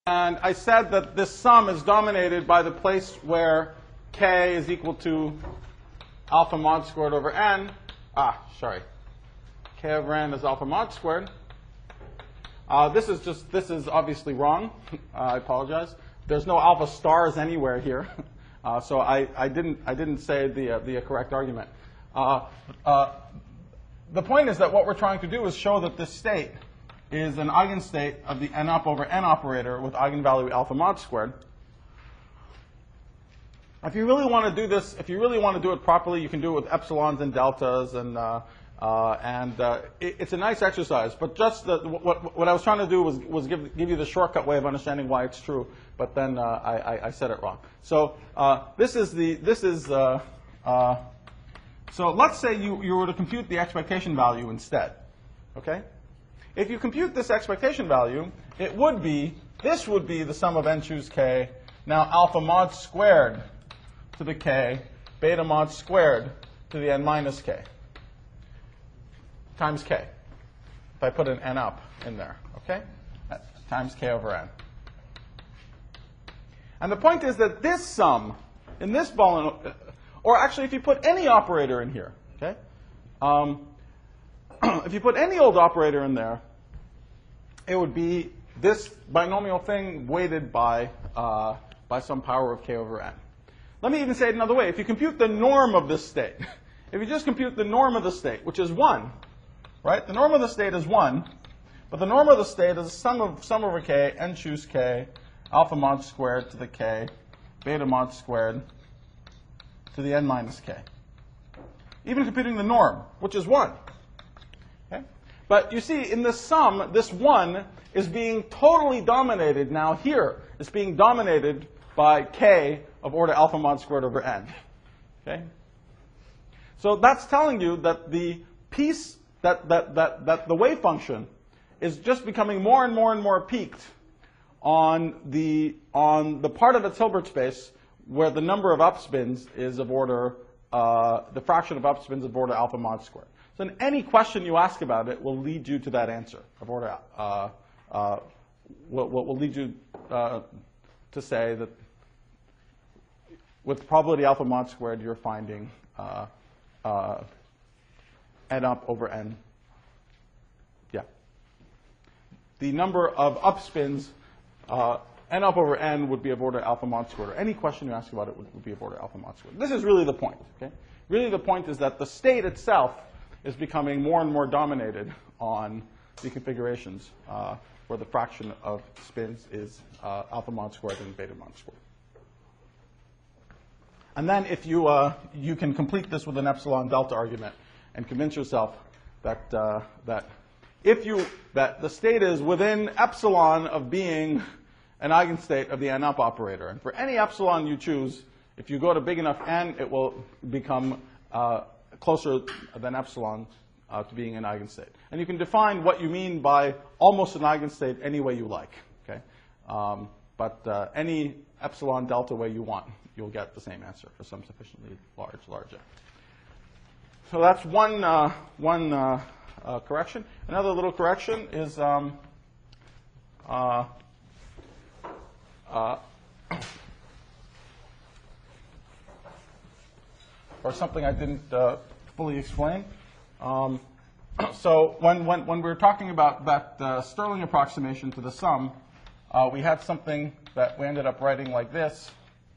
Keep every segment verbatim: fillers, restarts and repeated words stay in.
And I said that this sum is dominated by the place where k is equal to alpha mod squared over n. Ah, sorry. K over n is alpha mod squared. Uh, this is just, this is obviously wrong. uh, I apologize. There's no alpha stars anywhere here. Uh, so I, I, didn't, I didn't say the, uh, the correct argument. Uh, uh, the point is that what we're trying to do is show that this state is an eigenstate of the n up over n operator with eigenvalue alpha mod squared. If you really want to do this, if you really want to do it properly, you can do it with epsilons and deltas, and uh, uh, and uh, it, it's a nice exercise. But just the, what what I was trying to do was was give give you the shortcut way of understanding why it's true. But then uh, I, I said it wrong. So uh, this is the this is uh, uh, so let's say you you were to compute the expectation value instead. Okay. If you compute this expectation value, it would be, this would be the sum of n choose k, now alpha mod squared to the k, beta mod squared to the n minus k, times k. If I put an n up in there, okay? Times k over n. And the point is that this sum, in this ball, or actually if you put any operator in here, okay? Um, if you put any old operator in there, it would be this binomial thing weighted by, uh, by some power of k over n. Let me even say it another way. If you compute the norm of this state, if you just compute the norm of the state, which is one, right? The norm of the state is one, but the norm of the state is sum of sum over k, n choose k, alpha mod squared to the k, beta mod squared to the n minus k. Even computing the norm, which is one. Okay? But you see, in this sum, this one is being totally dominated now here. It's being dominated by k of order alpha mod squared over n. Okay? So that's telling you that the piece, that, that, that, that the wave function is just becoming more and more and more peaked on the, on the part of its Hilbert space where the number of upspins is of order, uh, the fraction of upspins of order alpha mod squared. So in any question you ask about it will lead you to that answer of order, uh, uh, will, will lead you uh, to say that with probability alpha mod squared, you're finding uh, uh, n up over n. Yeah. The number of upspins, uh, n up over n would be of order alpha mod squared. Or any question you ask about it would, would be of order alpha mod squared. This is really the point. Okay? Really the point is that the state itself is becoming more and more dominated on the configurations uh, where the fraction of spins is uh, alpha mod squared and beta mod squared. And then if you, uh, you can complete this with an epsilon delta argument and convince yourself that, uh, that if you, that the state is within epsilon of being an eigenstate of the n up operator. And for any epsilon you choose, if you go to big enough n, it will become uh, closer than epsilon uh, to being an eigenstate. And you can define what you mean by almost an eigenstate any way you like. Okay? Um, but uh, any epsilon delta way you want, you'll get the same answer for some sufficiently large, large n. So that's one, uh, one uh, uh, correction. Another little correction is um, uh, uh, or something I didn't uh, fully explain. Um, so when, when, when we were talking about that uh, Stirling approximation to the sum, uh, we had something that we ended up writing like this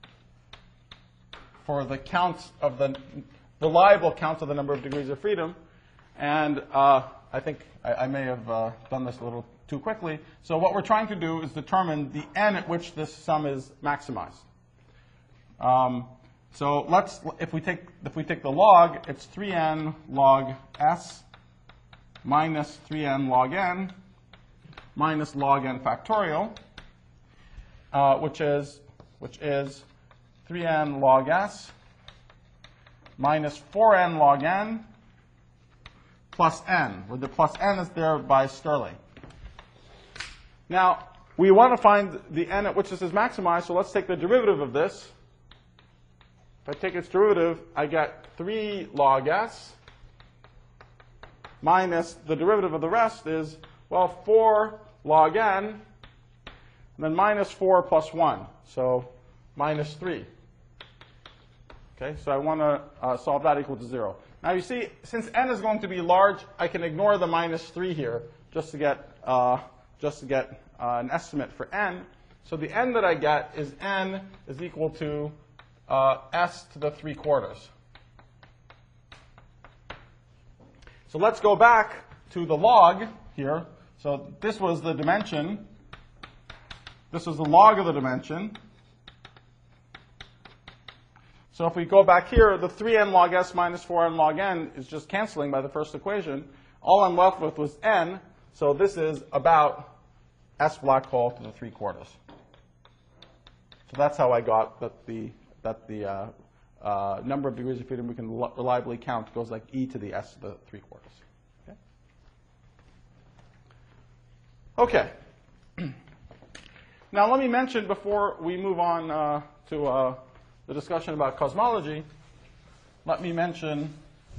for the counts of the reliable counts of the number of degrees of freedom. And uh, I think I, I may have uh, done this a little too quickly. So what we're trying to do is determine the n at which this sum is maximized. Um, So let's, if we take, if we take the log, it's three n log s minus three n log n minus log n factorial, uh, which is, which is three n log s minus four n log n plus n, where the plus n is there by Stirling. Now, we want to find the n at which this is maximized, so let's take the derivative of this. If I take its derivative, I get three log s minus the derivative of the rest is, well, four log n and then minus four plus one, so minus three. Okay, so I want to uh, solve that equal to zero. Now you see, since n is going to be large, I can ignore the minus three here just to get, uh, just to get uh, an estimate for n. So the n that I get is n is equal to uh, s to the three quarters. So let's go back to the log here. So this was the dimension. This was the log of the dimension. So if we go back here, the three n log s minus four n log n is just canceling by the first equation. All I'm left with was n. So this is about s black hole to the three quarters. So that's how I got that the, that the uh, uh, number of degrees of freedom we can reliably count goes like e to the s to the three quarters. Okay. Okay. Now let me mention before we move on uh, to uh, the discussion about cosmology, let me mention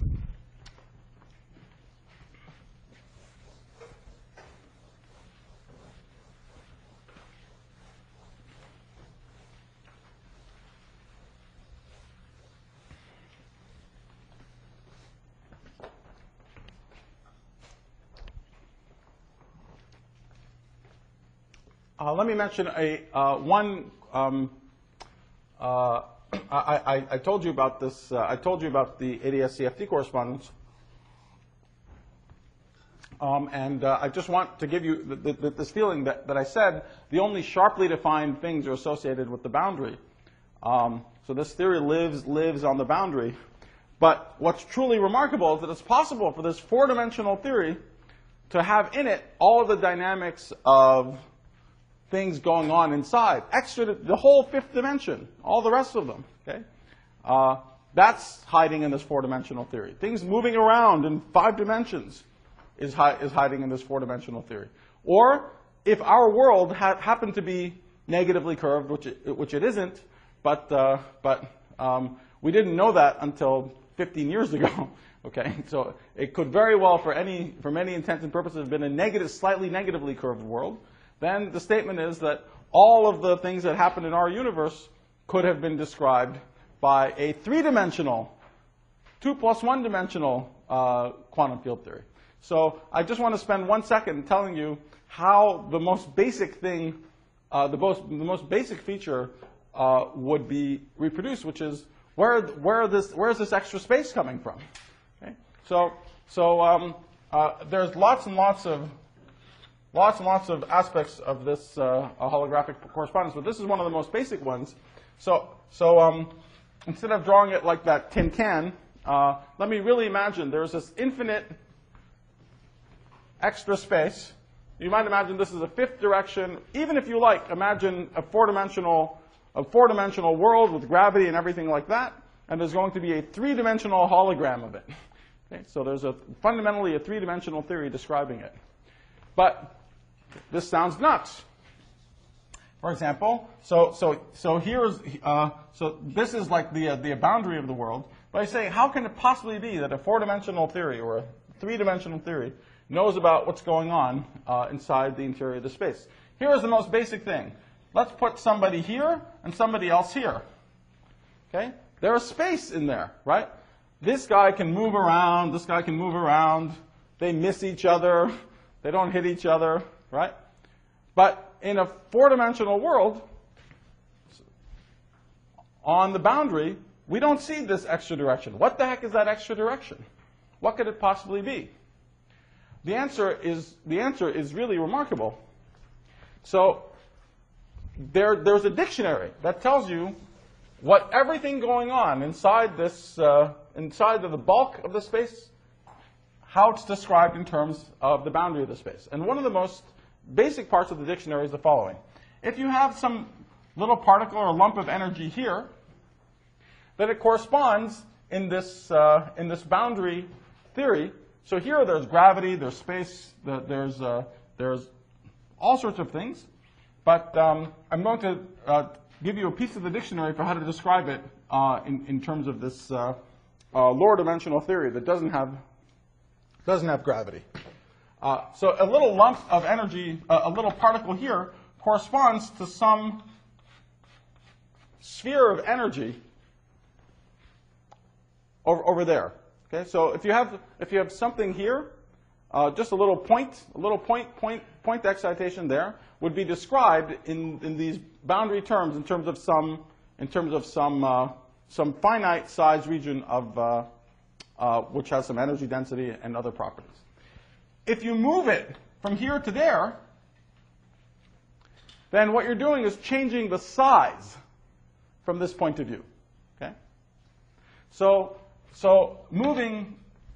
Uh, let me mention a uh, one. Um, uh, I, I, I told you about this. Uh, I told you about the A D S C F T correspondence, um, and uh, I just want to give you the, the, the, this feeling that, that I said the only sharply defined things are associated with the boundary. Um, so this theory lives lives on the boundary. But what's truly remarkable is that it's possible for this four-dimensional theory to have in it all of the dynamics of things going on inside, extra the whole fifth dimension, all the rest of them. Okay, uh, that's hiding in this four-dimensional theory. Things moving around in five dimensions is, hi is hiding in this four-dimensional theory. Or if our world ha happened to be negatively curved, which it, which it isn't, but uh, but um, we didn't know that until fifteen years ago. Okay, so it could very well, for any for many intents and purposes, have been a negative, slightly negatively curved world. Then the statement is that all of the things that happen in our universe could have been described by a three-dimensional, two plus one dimensional uh, quantum field theory. So I just want to spend one second telling you how the most basic thing, uh, the, most, the most basic feature uh, would be reproduced, which is where, where, this, where is this extra space coming from? Okay? So, so um, uh, there's lots and lots of Lots and lots of aspects of this uh, holographic correspondence, but this is one of the most basic ones. So, so um, instead of drawing it like that tin can, uh, let me really imagine there's this infinite extra space. You might imagine this is a fifth direction. Even if you like, imagine a four-dimensional, a four-dimensional world with gravity and everything like that, and there's going to be a three-dimensional hologram of it. Okay? So there's a, fundamentally a three-dimensional theory describing it. But this sounds nuts. For example, so so so here's uh, so this is like the uh, the boundary of the world. But I say, how can it possibly be that a four-dimensional theory or a three-dimensional theory knows about what's going on uh, inside the interior of the space? Here is the most basic thing. Let's put somebody here and somebody else here. Okay, there is space in there, right? This guy can move around. This guy can move around. They miss each other. They don't hit each other, right? But in a four-dimensional world, on the boundary, we don't see this extra direction. What the heck is that extra direction? What could it possibly be? The answer is, the answer is really remarkable. So there, there's a dictionary that tells you what everything going on inside this, uh, inside of the bulk of the space, how it's described in terms of the boundary of the space. And one of the most basic parts of the dictionary is the following. If you have some little particle or lump of energy here, then it corresponds in this, uh, in this boundary theory. So here there's gravity, there's space, there's, uh, there's all sorts of things. But um, I'm going to uh, give you a piece of the dictionary for how to describe it uh, in, in terms of this uh, uh, lower dimensional theory that doesn't have doesn't have gravity. Uh, so a little lump of energy, uh, a little particle here, corresponds to some sphere of energy over, over there. Okay, so if you have if you have something here, uh, just a little point, a little point, point, point excitation there would be described in, in these boundary terms in terms of some in terms of some uh, some finite size region of uh, uh, which has some energy density and other properties. If you move it from here to there, then what you're doing is changing the size from this point of view. Okay? So, so moving,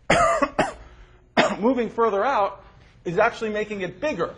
moving further out is actually making it bigger.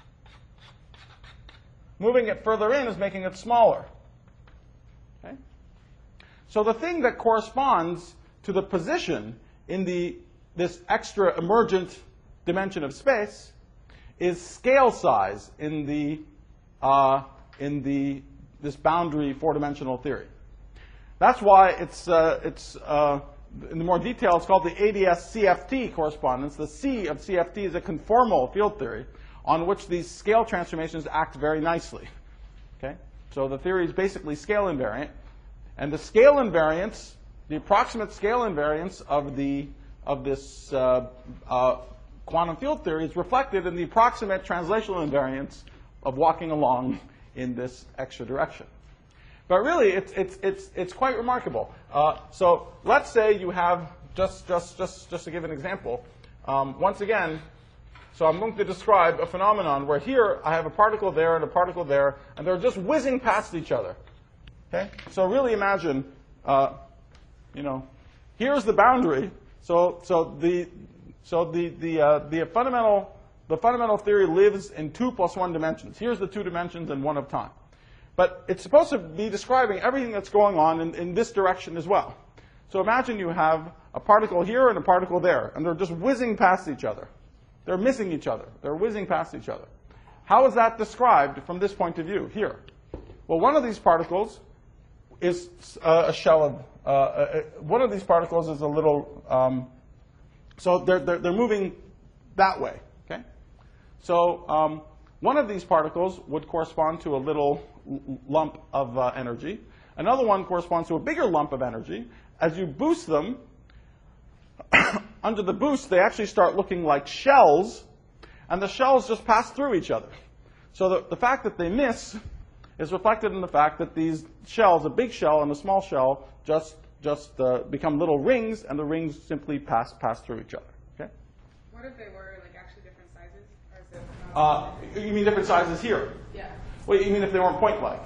Moving it further in is making it smaller. Okay? So the thing that corresponds to the position in the, this extra emergent dimension of space is scale size in the uh, in the this boundary four-dimensional theory. That's why it's uh, it's uh, in the more detail it's called the A D S C F T correspondence. The C of C F T is a conformal field theory on which these scale transformations act very nicely. Okay, so the theory is basically scale invariant, and the scale invariance, the approximate scale invariance of the of this uh, uh, quantum field theory is reflected in the approximate translational invariance of walking along in this extra direction. But really, it's, it's, it's, it's quite remarkable. Uh, so let's say you have, just, just, just, just to give an example, um, once again, so I'm going to describe a phenomenon where here I have a particle there and a particle there, and they're just whizzing past each other. Okay? So really imagine, uh, you know, here's the boundary. So, so the So the, the, uh, the, fundamental, the fundamental theory lives in two plus one dimensions. Here's the two dimensions and one of time. But it's supposed to be describing everything that's going on in, in this direction as well. So imagine you have a particle here and a particle there, and they're just whizzing past each other. They're missing each other. They're whizzing past each other. How is that described from this point of view here? Well, one of these particles is uh, a shell of, uh, uh, one of these particles is a little, um, So they're, they're, they're moving that way, okay? So um, one of these particles would correspond to a little lump of uh, energy. Another one corresponds to a bigger lump of energy. As you boost them, under the boost, they actually start looking like shells, and the shells just pass through each other. So the, the fact that they miss is reflected in the fact that these shells, a big shell and a small shell, just just uh, become little rings, and the rings simply pass pass through each other. Okay. What if they were like actually different sizes, or is it? Uh, you mean different sizes here? Yeah. Well, you mean if they weren't point-like?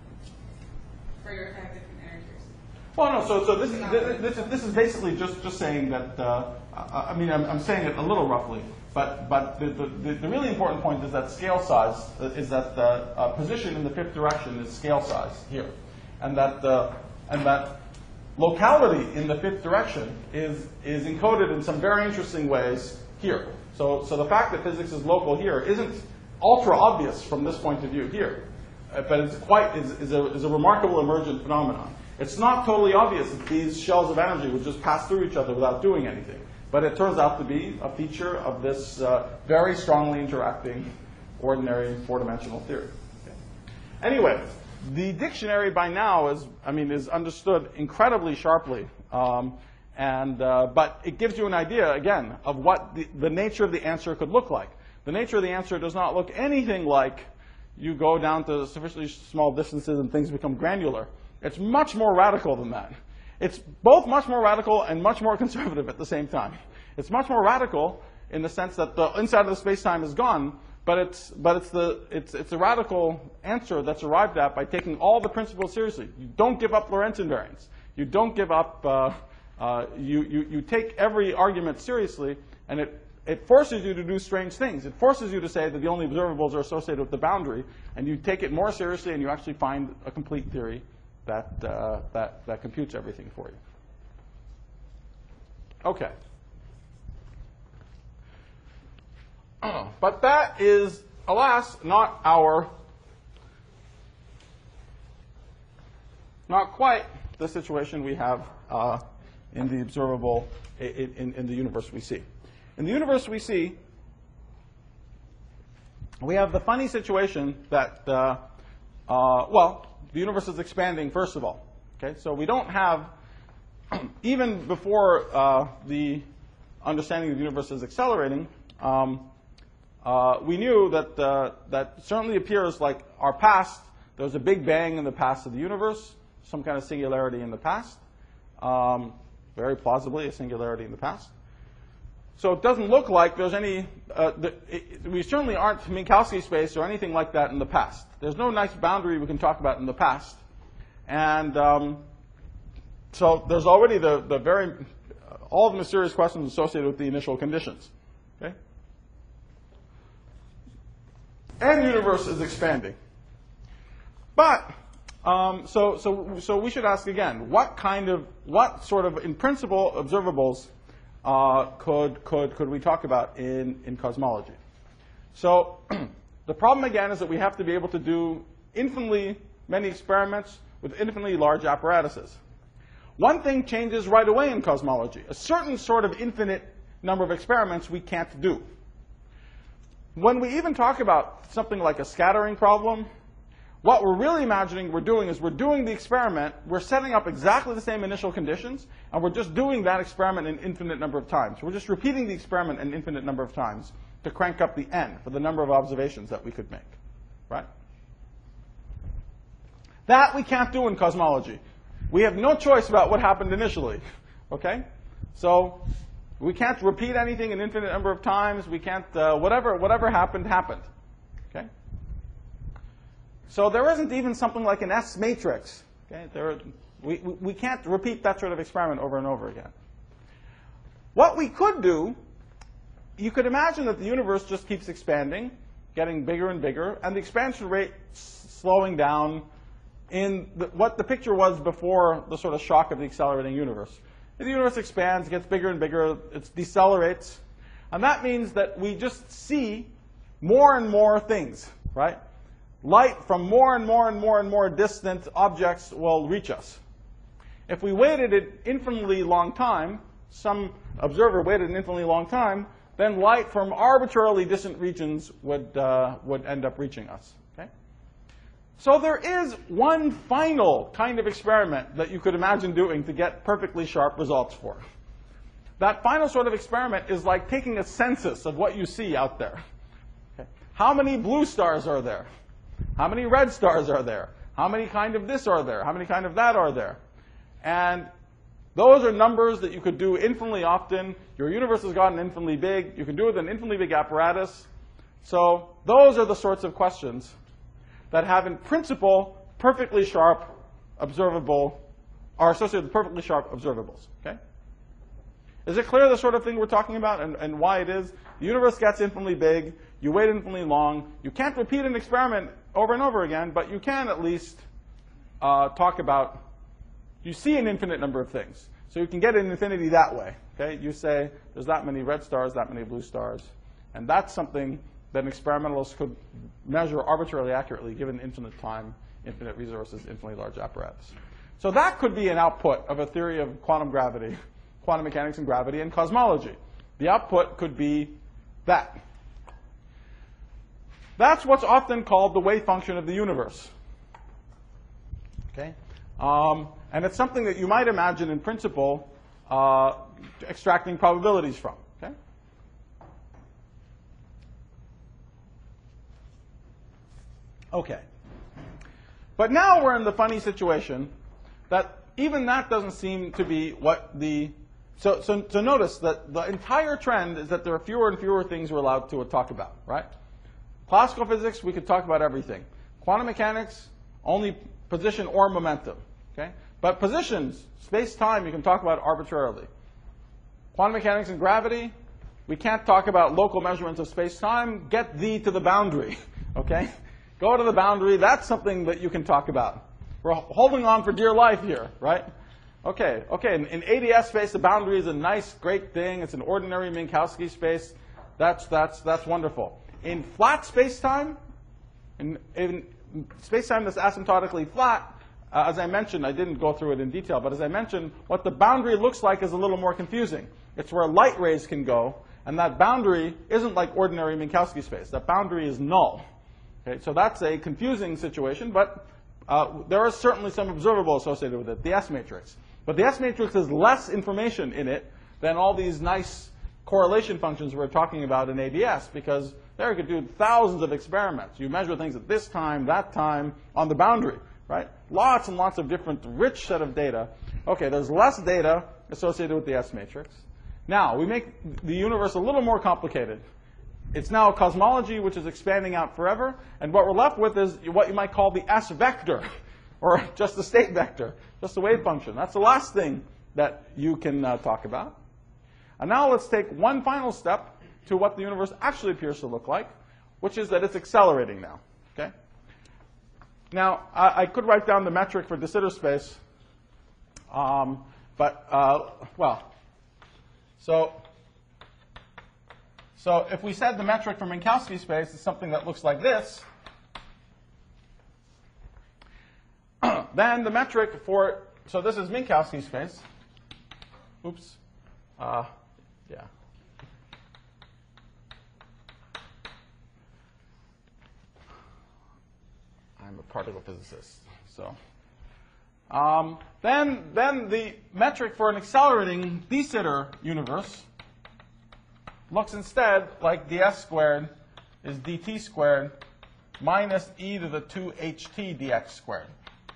For your kind of different energies. Well, no. So, so this is this, this is this is basically just just saying that. Uh, I, I mean, I'm, I'm saying it a little roughly, but but the, the the really important point is that scale size is that the uh, position in the fifth direction is scale size here, and that uh, and that. Locality in the fifth direction is, is encoded in some very interesting ways here. So, so the fact that physics is local here isn't ultra obvious from this point of view here, uh, but it's quite is, is, a, is a remarkable emergent phenomenon. It's not totally obvious that these shells of energy would just pass through each other without doing anything, but it turns out to be a feature of this uh, very strongly interacting ordinary four-dimensional theory. Okay. Anyway. The dictionary by now is, I mean, is understood incredibly sharply, um, and uh, but it gives you an idea again of what the, the nature of the answer could look like. The nature of the answer does not look anything like you go down to sufficiently small distances and things become granular. It's much more radical than that. It's both much more radical and much more conservative at the same time. It's much more radical in the sense that the inside of the space-time is gone. But it's but it's the it's it's a radical answer that's arrived at by taking all the principles seriously. You don't give up Lorentz invariance. You don't give up. Uh, uh, you you you take every argument seriously, and it it forces you to do strange things. It forces you to say that the only observables are associated with the boundary, and you take it more seriously, and you actually find a complete theory that uh, that that computes everything for you. Okay. But that is, alas, not our, not quite the situation we have uh, in the observable, in, in, in the universe we see. In the universe we see, we have the funny situation that, uh, uh, well, the universe is expanding, first of all. Okay? So we don't have, even before uh, the understanding of the universe is accelerating, um, uh, we knew that, uh, that certainly appears like our past, there was a big bang in the past of the universe, some kind of singularity in the past, um, very plausibly a singularity in the past. So it doesn't look like there's any, uh, the, it, we certainly aren't Minkowski space or anything like that in the past. There's no nice boundary we can talk about in the past. And um, so there's already the, the very, uh, all the mysterious questions associated with the initial conditions. Okay? And the universe is expanding. But, um, so, so, so we should ask again, what kind of, what sort of, in principle, observables Uh, could, could, could we talk about in, in cosmology? So the problem, again, is that we have to be able to do infinitely many experiments with infinitely large apparatuses. One thing changes right away in cosmology. A certain sort of infinite number of experiments we can't do. When we even talk about something like a scattering problem, what we're really imagining we're doing is we're doing the experiment, we're setting up exactly the same initial conditions, and we're just doing that experiment an infinite number of times. We're just repeating the experiment an infinite number of times to crank up the n for the number of observations that we could make, right? That we can't do in cosmology. We have no choice about what happened initially, okay? So we can't repeat anything an infinite number of times. We can't, uh, whatever, whatever happened, happened, okay? So there isn't even something like an S matrix. Okay? There, we, we can't repeat that sort of experiment over and over again. What we could do, you could imagine that the universe just keeps expanding, getting bigger and bigger, and the expansion rate slowing down in the, what the picture was before the sort of shock of the accelerating universe. The universe expands, gets bigger and bigger, it decelerates, and that means that we just see more and more things, right? Light from more and more and more and more distant objects will reach us. If we waited an infinitely long time, some observer waited an infinitely long time, then light from arbitrarily distant regions would, uh, would end up reaching us. Okay? So there is one final kind of experiment that you could imagine doing to get perfectly sharp results for. That final sort of experiment is like taking a census of what you see out there. Okay? How many blue stars are there? How many red stars are there? How many kind of this are there? How many kind of that are there? And those are numbers that you could do infinitely often. Your universe has gotten infinitely big. You can do it with an infinitely big apparatus. So those are the sorts of questions that have, in principle, perfectly sharp observable, are associated with perfectly sharp observables. Okay? Is it clear the sort of thing we're talking about and, and why it is? The universe gets infinitely big. You wait infinitely long. You can't repeat an experiment over and over again, but you can at least uh, talk about, you see an infinite number of things. So you can get an infinity that way. Okay? You say there's that many red stars, that many blue stars. And that's something that an experimentalist could measure arbitrarily accurately given infinite time, infinite resources, infinitely large apparatus. So that could be an output of a theory of quantum gravity, quantum mechanics and gravity and cosmology. The output could be that. That's what's often called the wave function of the universe. Okay? Um, and it's something that you might imagine in principle uh, extracting probabilities from. Okay? Okay. But now we're in the funny situation that even that doesn't seem to be what the... So, so, so notice that the entire trend is that there are fewer and fewer things we're allowed to talk about, right? Classical physics, we could talk about everything. Quantum mechanics, only position or momentum. Okay? But positions, space-time, you can talk about arbitrarily. Quantum mechanics and gravity, we can't talk about local measurements of space-time. Get thee to the boundary. Okay? Go to the boundary. That's something that you can talk about. We're holding on for dear life here, right? Okay, okay. In, in A D S space, the boundary is a nice, great thing. It's an ordinary Minkowski space. That's, that's, that's wonderful. In flat space-time, in, in space-time that's asymptotically flat, uh, as I mentioned, I didn't go through it in detail, but as I mentioned, what the boundary looks like is a little more confusing. It's where light rays can go, And that boundary isn't like ordinary Minkowski space. That boundary is null. Okay, so that's a confusing situation, but uh, there is certainly some observable associated with it, the S matrix. But the S matrix has less information in it than all these nice correlation functions we're talking about in A D S, because there you could do thousands of experiments. You measure things at this time, that time, on the boundary, right? Lots and lots of different rich set of data. Okay, there's less data associated with the S matrix. Now, we make the universe a little more complicated. It's now a cosmology which is expanding out forever, and what we're left with is what you might call the S vector, or just the state vector, just a wave function. That's the last thing that you can uh, talk about. And now let's take one final step to what the universe actually appears to look like, which is that it's accelerating now. Okay? Now, I, I could write down the metric for de Sitter space, um, but, uh, well, so, so if we said the metric for Minkowski space is something that looks like this, then the metric for, so this is Minkowski space. Oops. Uh, yeah. I'm a particle physicist, so. Um, then, then the metric for an accelerating de Sitter universe looks instead like ds squared is dt squared minus e to the two h t dx squared.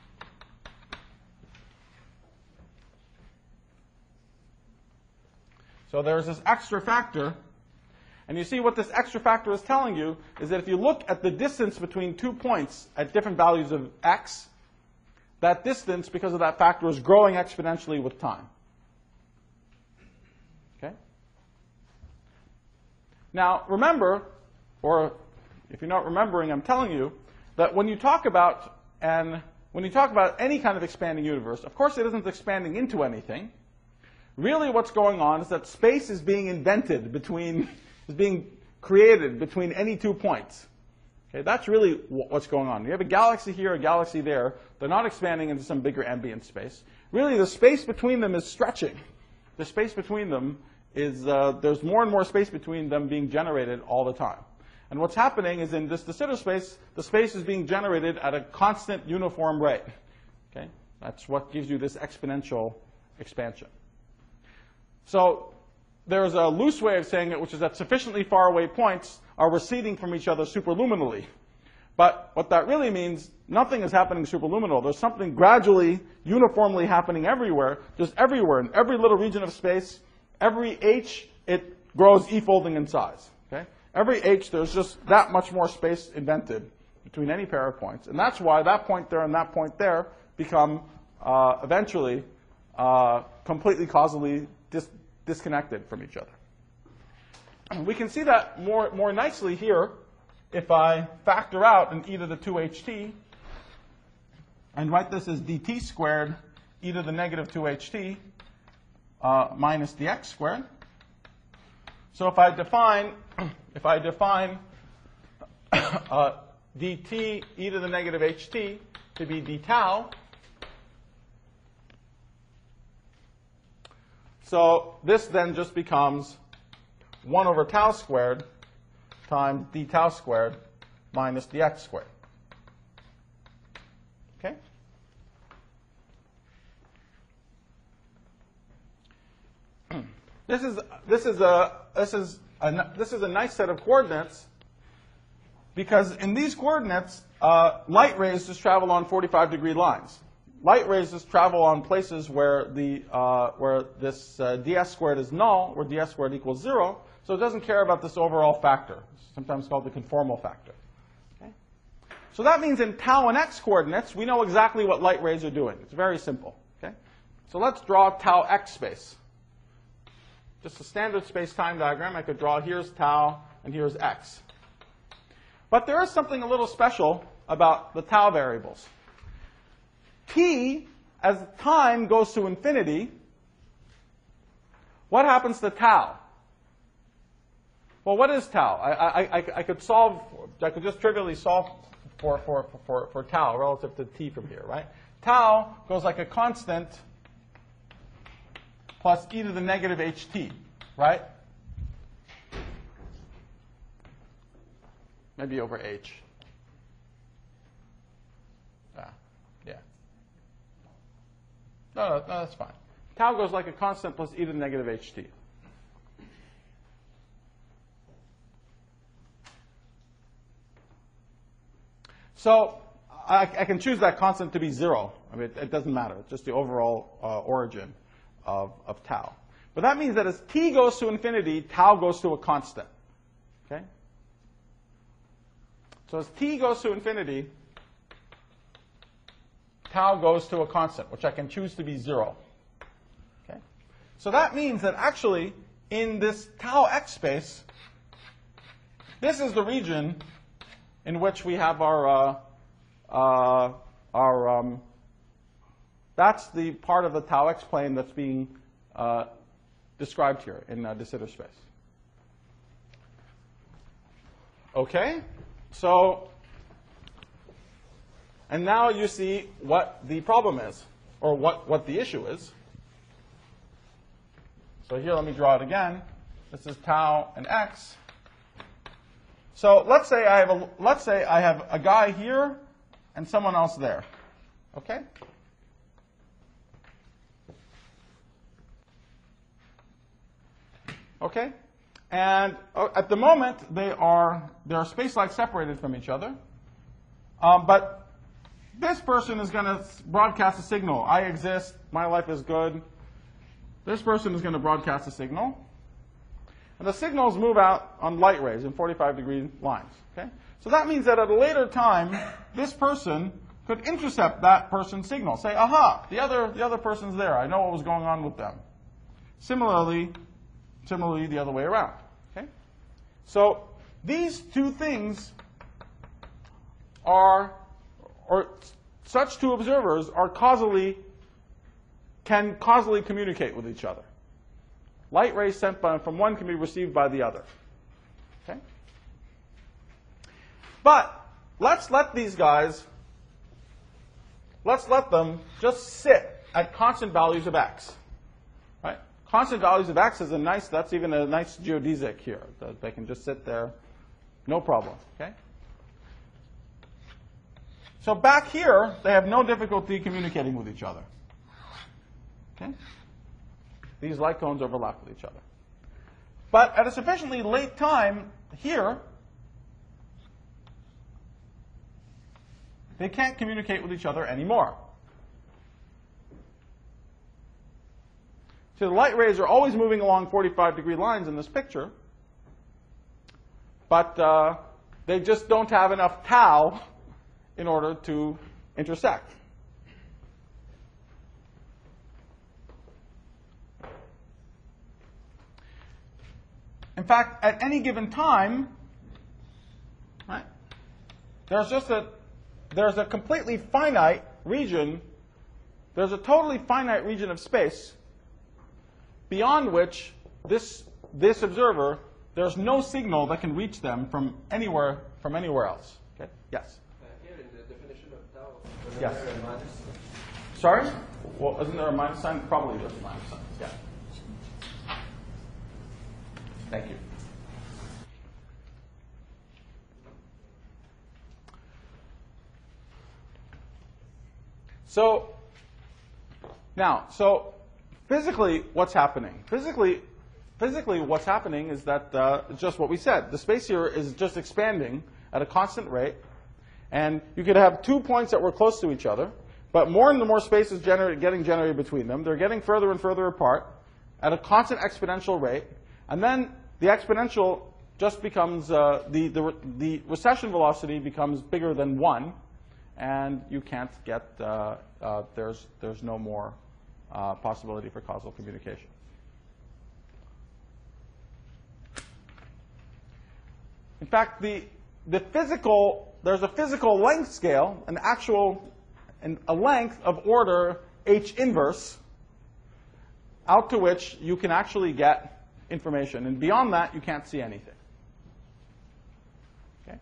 So there's this extra factor, and you see what this extra factor is telling you is that if you look at the distance between two points at different values of x, that distance, because of that factor, is growing exponentially with time. Okay? Now, remember, or if you're not remembering, I'm telling you, that when you talk about and when you talk about any kind of expanding universe, of course it isn't expanding into anything. Really what's going on is that space is being invented between, is being created between any two points. Okay, that's really what's going on. You have a galaxy here, a galaxy there. They're not expanding into some bigger ambient space. Really, the space between them is stretching. The space between them is, uh, there's more and more space between them being generated all the time. And what's happening is in this de Sitter space, the space is being generated at a constant uniform rate. Okay? That's what gives you this exponential expansion. So there's a loose way of saying it, which is that sufficiently far away points are receding from each other superluminally. But what that really means, nothing is happening superluminal. There's something gradually, uniformly happening everywhere, just everywhere, in every little region of space. Every h, it grows e-folding in size. Okay? Every h, there's just that much more space invented between any pair of points. And that's why that point there and that point there become uh, eventually uh, completely causally dis disconnected from each other. We can see that more, more nicely here if I factor out an e to the two h t and write this as dt squared e to the negative two h t uh, minus dx squared. So if I define, if I define uh, dt e to the negative ht to be d tau, so this then just becomes one over tau squared times d tau squared minus dx squared. Okay? This is this is a this is a this is a nice set of coordinates, because in these coordinates, uh, light rays just travel on forty-five degree lines. Light rays just travel on places where the uh, where this uh, ds squared is null, where ds squared equals zero. So it doesn't care about this overall factor, sometimes called the conformal factor. Okay? So that means in tau and x coordinates, we know exactly what light rays are doing. It's very simple. Okay? So let's draw tau x space. Just a standard space-time diagram. I could draw here's tau and here's x. But there is something a little special about the tau variables. T, as time goes to infinity, what happens to tau? Well, what is tau? I, I, I, I could solve, I could just trivially solve for, for, for, for tau relative to t from here, right? Tau goes like a constant plus e to the negative ht, right? maybe over h. Ah, yeah. No, no, no, that's fine. Tau goes like a constant plus e to the negative ht. So I, I can choose that constant to be zero. I mean, it, it doesn't matter. It's just the overall uh, origin of, of tau. But that means that as t goes to infinity, tau goes to a constant. Okay? So as t goes to infinity, tau goes to a constant, which I can choose to be zero. Okay? So that means that actually, in this tau x space, this is the region in which we have our, uh, uh, our um, that's the part of the tau x plane that's being uh, described here in uh, de Sitter space. Okay? So, and now you see what the problem is, or what, what the issue is. So here, let me draw it again. This is tau and x. So let's say I have a, let's say I have a guy here and someone else there. Okay? Okay? And at the moment, they are, they are space-like separated from each other. Um, but this person is going to broadcast a signal. I exist. My life is good. This person is going to broadcast a signal. And the signals move out on light rays in forty-five degree lines. Okay? So that means that at a later time, this person could intercept that person's signal. Say, aha, the other, the other person's there. I know what was going on with them. Similarly, similarly the other way around. Okay? So these two things are, or such two observers are causally, can causally communicate with each other. Light rays sent by, from one can be received by the other. Okay? But let's let these guys, let's let them just sit at constant values of x. Right? Constant values of x is a nice, that's even a nice geodesic here. That they can just sit there, no problem. Okay? So back here, they have no difficulty communicating with each other. Okay? These light cones overlap with each other. But at a sufficiently late time here, they can't communicate with each other anymore. So the light rays are always moving along forty-five degree lines in this picture, but uh, they just don't have enough tau in order to intersect. In fact, at any given time, right, there's just a, there's a completely finite region, there's a totally finite region of space beyond which this, this observer, there's no signal that can reach them from anywhere, from anywhere else. Okay? Yes? Uh, here in the definition of tau, Yes. there a minus? Sorry? Well, isn't there a minus sign? Probably there's a minus sign. Yeah. Thank you. So, now, so physically, what's happening? Physically, physically, what's happening is that uh, just what we said. The space here is just expanding at a constant rate, and you could have two points that were close to each other, but more and more space is gener- getting generated between them. They're getting further and further apart at a constant exponential rate. And then the exponential just becomes, uh, the, the, the recession velocity becomes bigger than one, and you can't get, uh, uh, there's, there's no more uh, possibility for causal communication. In fact, the, the physical, there's a physical length scale, an actual, an, a length of order h inverse, out to which you can actually get information. And beyond that, you can't see anything. Okay?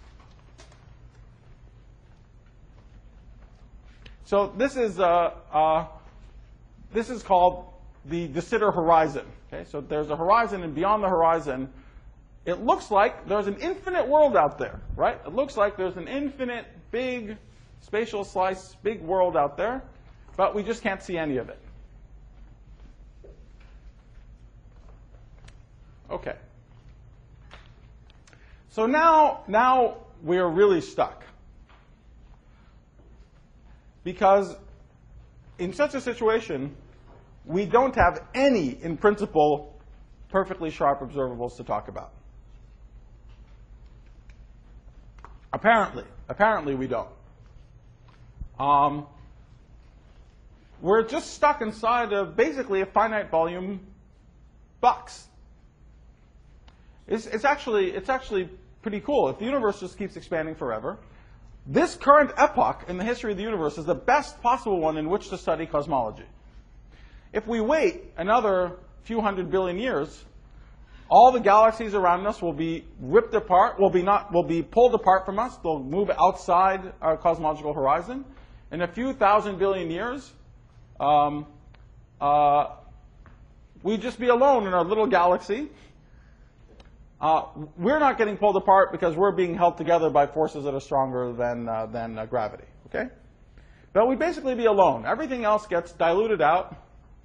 So this is, uh, uh, this is called the de Sitter horizon. Okay? So there's a horizon, and beyond the horizon, it looks like there's an infinite world out there, right? It looks like there's an infinite, big, spatial slice, big world out there, but we just can't see any of it. Okay. So now, now we're really stuck. Because in such a situation, we don't have any, in principle, perfectly sharp observables to talk about. Apparently. Apparently we don't. Um, we're just stuck inside of basically a finite volume box. It's, it's, actually, it's actually pretty cool. If the universe just keeps expanding forever, this current epoch in the history of the universe is the best possible one in which to study cosmology. If we wait another few hundred billion years, all the galaxies around us will be ripped apart, will be, not, will be pulled apart from us. They'll move outside our cosmological horizon. In a few thousand billion years, um, uh, we'd just be alone in our little galaxy. Uh, we're not getting pulled apart because we're being held together by forces that are stronger than, uh, than uh, gravity. Okay? But we'd basically be alone. Everything else gets diluted out.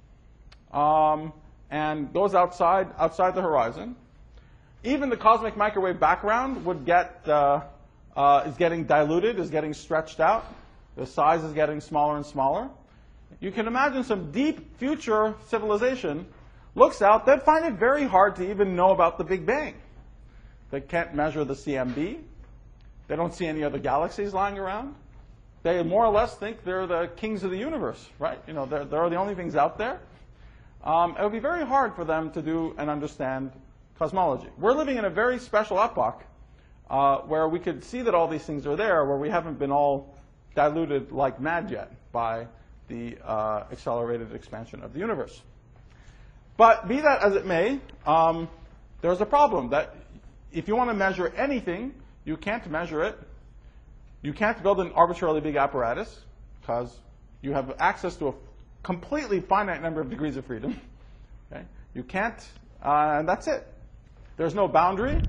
Um, and goes outside outside the horizon. Even the cosmic microwave background would get uh, uh, is getting diluted, is getting stretched out. The size is getting smaller and smaller. You can imagine some deep future civilization looks out, they'd find it very hard to even know about the Big Bang. They can't measure the C M B. They don't see any other galaxies lying around. They more or less think they're the kings of the universe, right? You know, they're, they're the only things out there. Um, it would be very hard for them to do and understand cosmology. We're living in a very special epoch uh, where we could see that all these things are there, where we haven't been all diluted like mad yet by the uh, accelerated expansion of the universe. But be that as it may, um, there's a problem that if you want to measure anything, you can't measure it. You can't build an arbitrarily big apparatus because you have access to a completely finite number of degrees of freedom. Okay? You can't, uh, and that's it. There's no boundary.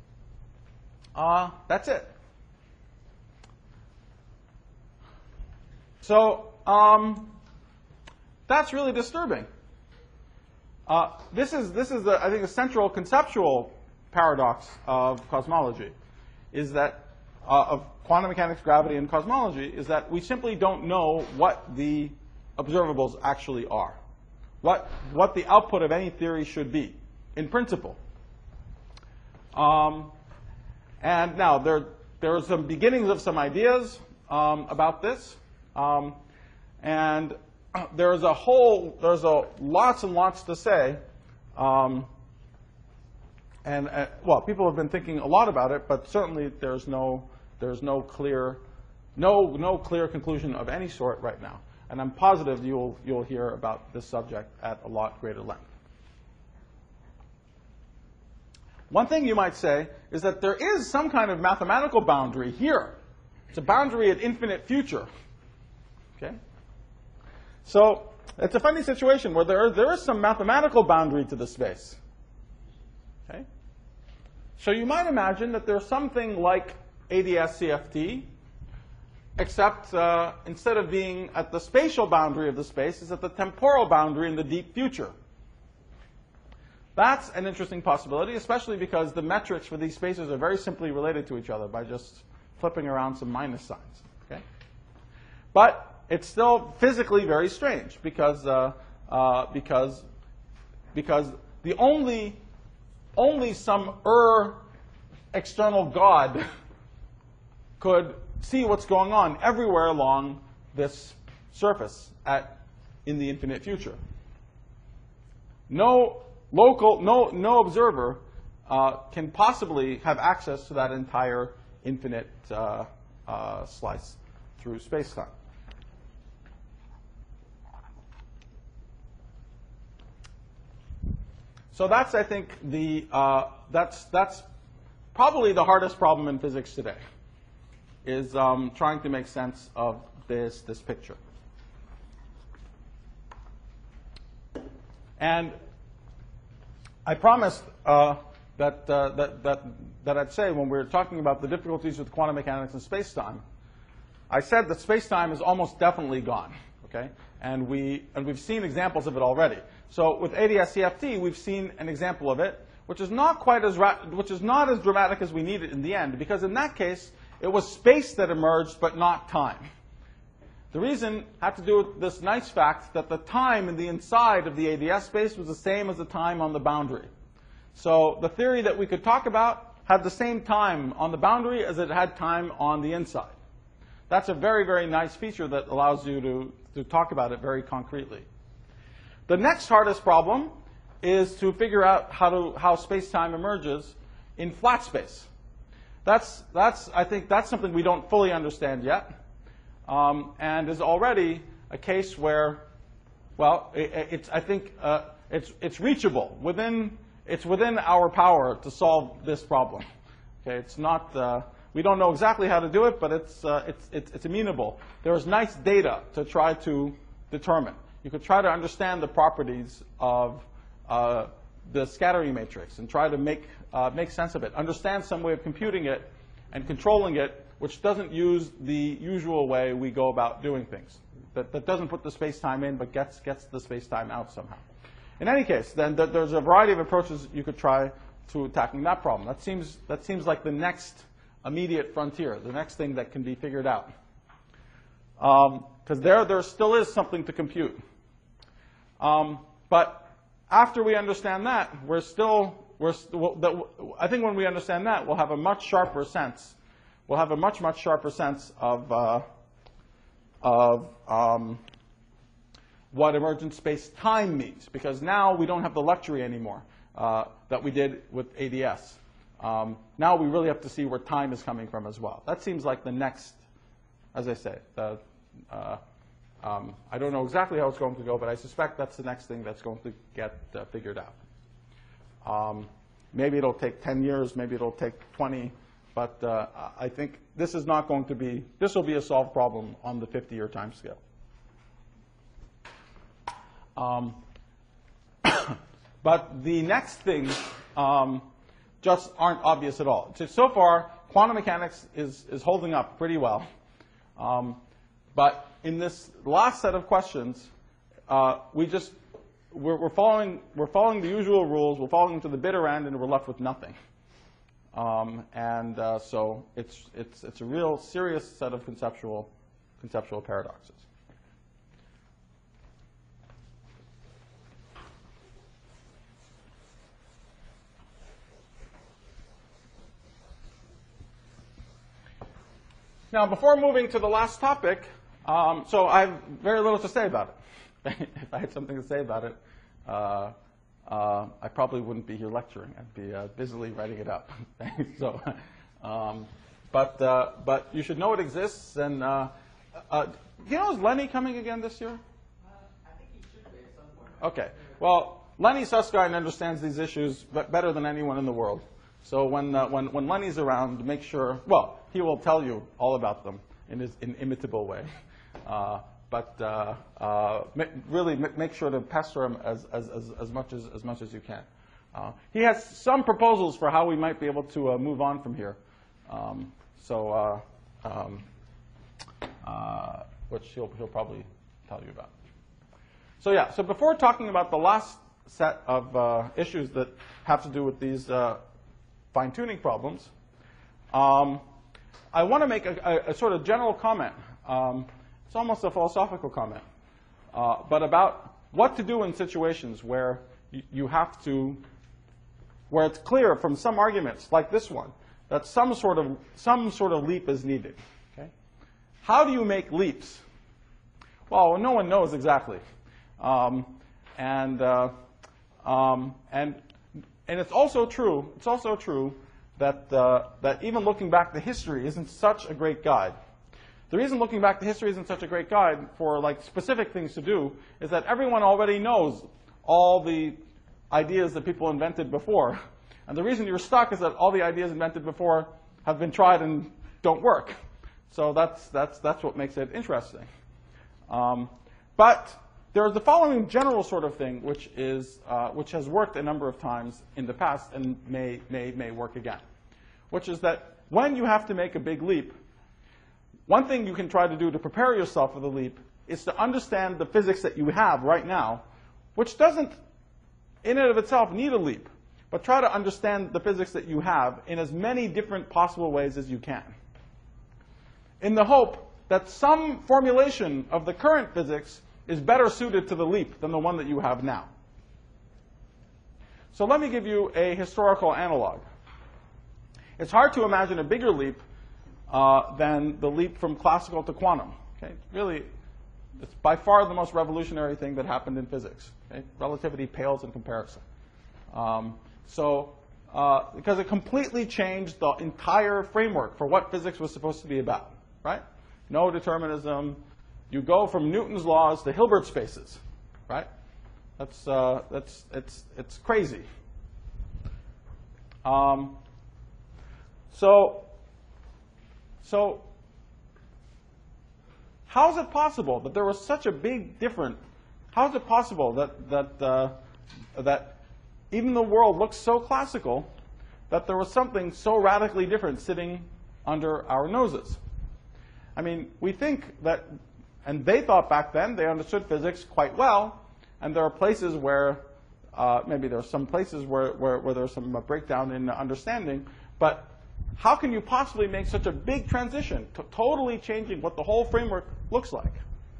Uh, that's it. So um, that's really disturbing. Uh, this is this is the, I think a central conceptual paradox of cosmology, is that uh, of quantum mechanics, gravity, and cosmology, is that we simply don't know what the observables actually are, what, what the output of any theory should be, in principle. Um, and now, there, there are some beginnings of some ideas um, about this. Um, and there's a whole, there's a lots and lots to say. Um, and, uh, well, people have been thinking a lot about it, but certainly there's no, there's no clear, no, no clear conclusion of any sort right now. And I'm positive you'll, you'll hear about this subject at a lot greater length. One thing you might say is that there is some kind of mathematical boundary here. It's a boundary at infinite future. Okay? So it's a funny situation where there, there is some mathematical boundary to the space. Okay? So you might imagine that there's something like A D S C F T, except uh, instead of being at the spatial boundary of the space, it's at the temporal boundary in the deep future. That's an interesting possibility, especially because the metrics for these spaces are very simply related to each other by just flipping around some minus signs. Okay? But it's still physically very strange because, uh, uh, because, because the only, only some er external God could see what's going on everywhere along this surface at, in the infinite future. No local, no, no observer uh, can possibly have access to that entire infinite uh, uh, slice through space-time. So that's, I think, the uh, that's that's probably the hardest problem in physics today, is um, trying to make sense of this, this picture. And I promised uh, that, uh, that, that, that I'd say when we were talking about the difficulties with quantum mechanics and space-time. I said that space-time is almost definitely gone, okay? And, we, and we've seen examples of it already. So with A D S C F T, we've seen an example of it, which is not quite as, ra which is not as dramatic as we needed in the end, because in that case, it was space that emerged, but not time. The reason had to do with this nice fact that the time in the inside of the A D S space was the same as the time on the boundary. So the theory that we could talk about had the same time on the boundary as it had time on the inside. That's a very, very nice feature that allows you to, to talk about it very concretely. The next hardest problem is to figure out how, to, how space-time emerges in flat space. That's, that's, I think that's something we don't fully understand yet, um, and is already a case where, well, it, it's, I think uh, it's, it's reachable. Within, it's within our power to solve this problem. Okay, it's not, uh, we don't know exactly how to do it, but it's, uh, it's, it's, it's amenable. There's nice data to try to determine. You could try to understand the properties of uh, the scattering matrix and try to make, uh, make sense of it. Understand some way of computing it and controlling it, which doesn't use the usual way we go about doing things. That, that doesn't put the space-time in, but gets, gets the space-time out somehow. In any case, then th there's a variety of approaches you could try to attacking that problem. That seems, that seems like the next immediate frontier, the next thing that can be figured out. Because um, there, there still is something to compute. Um, but after we understand that, we're still, we're st we'll, that, I think when we understand that, we'll have a much sharper sense. We'll have a much, much sharper sense of, uh, of um, what emergent space-time means. Because now we don't have the luxury anymore uh, that we did with A D S. Um, now we really have to see where time is coming from as well. That seems like the next, as I say, the, uh, um, I don't know exactly how it's going to go, but I suspect that's the next thing that's going to get uh, figured out. Um, maybe it'll take ten years, maybe it'll take twenty, but uh, I think this is not going to be, this will be a solved problem on the fifty-year time scale. Um, but the next things um, just aren't obvious at all. So, so far, quantum mechanics is, is holding up pretty well. Um, but in this last set of questions, uh, we just, we're, we're, following, we're following the usual rules, we're following to the bitter end, and we're left with nothing. Um, and uh, so it's, it's, it's a real serious set of conceptual, conceptual paradoxes. Now, before moving to the last topic, um, so I have very little to say about it. If I had something to say about it, uh, uh, I probably wouldn't be here lecturing. I'd be uh, busily writing it up. so, um, but uh, but you should know it exists. And uh, uh, you know, is Lenny coming again this year? Uh, I think he should be at some point. Okay. Well, Lenny Susskind understands these issues better than anyone in the world. So when, uh, when, when Lenny's around, make sure, well, he will tell you all about them in his inimitable way. Uh, but uh, uh, ma really ma make sure to pester him as, as, as, as, much, as, as much as you can. Uh, he has some proposals for how we might be able to uh, move on from here. Um, so, uh, um, uh, which he'll, he'll probably tell you about. So yeah, so before talking about the last set of uh, issues that have to do with these uh, fine-tuning problems, um, I want to make a, a, a sort of general comment. Um, it's almost a philosophical comment, uh, but about what to do in situations where you, you have to, where it's clear from some arguments, like this one, that some sort of, some sort of leap is needed. Okay? How do you make leaps? Well, no one knows exactly. Um, and, uh, um, and And it's also true, it's also true that, uh, that even looking back to history isn't such a great guide. The reason looking back to history isn't such a great guide for like specific things to do is that everyone already knows all the ideas that people invented before. And the reason you're stuck is that all the ideas invented before have been tried and don't work. So that's, that's, that's what makes it interesting. Um, but there is the following general sort of thing, which is uh, which has worked a number of times in the past and may may may work again, which is that when you have to make a big leap, one thing you can try to do to prepare yourself for the leap is to understand the physics that you have right now, which doesn't, in and of itself, need a leap, but try to understand the physics that you have in as many different possible ways as you can, in the hope that some formulation of the current physics is better suited to the leap than the one that you have now. So let me give you a historical analog. It's hard to imagine a bigger leap uh, than the leap from classical to quantum. Okay? Really, it's by far the most revolutionary thing that happened in physics. Okay? Relativity pales in comparison. Um, so, uh, because it completely changed the entire framework for what physics was supposed to be about, right? No determinism. You go from Newton's laws to Hilbert spaces, right? That's uh, that's it's it's crazy. Um, so so how is it possible that there was such a big difference? How is it possible that that uh, that even the world looks so classical that there was something so radically different sitting under our noses? I mean, we think that. And they thought back then they understood physics quite well, and there are places where, uh, maybe there are some places where, where, where there's some breakdown in understanding, but how can you possibly make such a big transition, to totally changing what the whole framework looks like?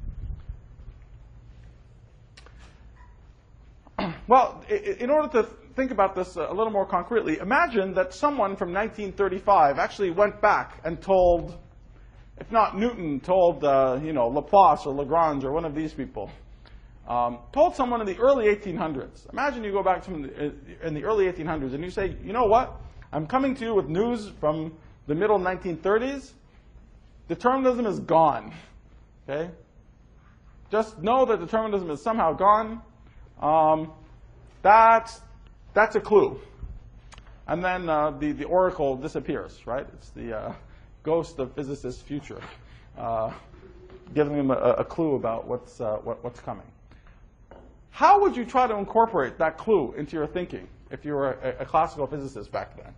Well, in order to think about this a little more concretely, imagine that someone from nineteen thirty-five actually went back and told, if not Newton, told uh, you know, Laplace or Lagrange or one of these people, um, told someone in the early eighteen hundreds. Imagine you go back to the, in the early eighteen hundreds and you say, you know what? I'm coming to you with news from the middle nineteen thirties. Determinism is gone. Okay? Just know that determinism is somehow gone. Um, that's, that's a clue. And then uh, the, the oracle disappears, right? It's the uh, ghost of physicists' future, uh, giving them a, a clue about what's, uh, what, what's coming. How would you try to incorporate that clue into your thinking if you were a, a classical physicist back then?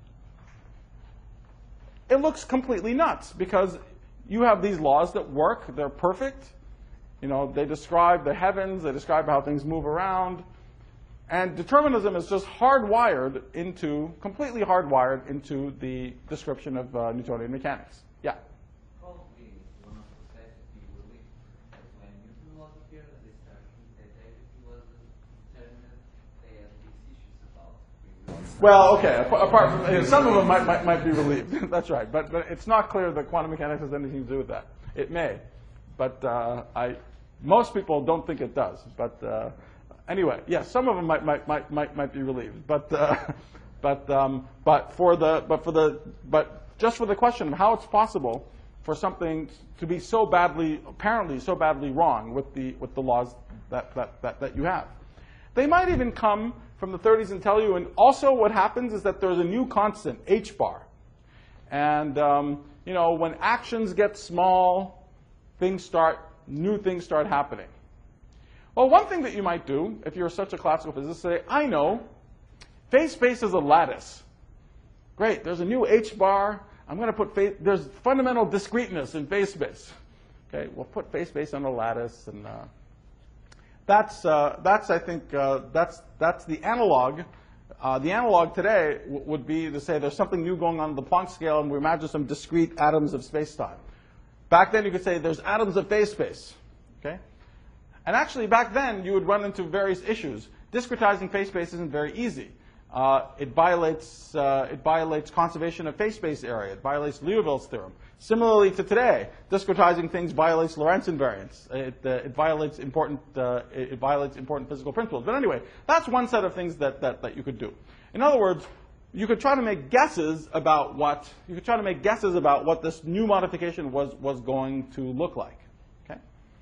It looks completely nuts because you have these laws that work, they're perfect. You know, they describe the heavens, they describe how things move around. And determinism is just hardwired into, completely hardwired into the description of uh, Newtonian mechanics. Yeah? Probably one of the things you will be that when Newton was here, they started that everything was determined. They had these issues about. Well, okay. Apart from some of them might might, might be relieved. That's right. But but it's not clear that quantum mechanics has anything to do with that. It may, but uh, I most people don't think it does. But uh, anyway, yes, some of them might might might might, might be relieved. But uh, but um, but for the but for the but just for the question of how it's possible for something to be so badly apparently so badly wrong with the with the laws that that that, that you have. They might even come from the thirties and tell you, and also what happens is that there's a new constant, h bar. And, um, you know, when actions get small, things start, new things start happening. Well, one thing that you might do, if you're such a classical physicist, say, I know, phase space is a lattice. Great, there's a new h bar. I'm going to put, phase, there's fundamental discreteness in phase space. Okay, we'll put phase space on a lattice, and uh, That's, uh, that's, I think, uh, that's, that's the analog. Uh, the analog today w would be to say there's something new going on in the Planck scale, and we imagine some discrete atoms of space-time. Back then, you could say there's atoms of phase space. Okay? And actually, back then, you would run into various issues. Discretizing phase space isn't very easy. Uh, it violates, uh, it violates conservation of phase space area. It violates Liouville's theorem. Similarly to today, discretizing things violates Lorentz invariance. It, uh, it violates important, uh, it, it violates important physical principles. But anyway, that's one set of things that, that, that you could do. In other words, you could try to make guesses about what, you could try to make guesses about what this new modification was, was going to look like. Okay?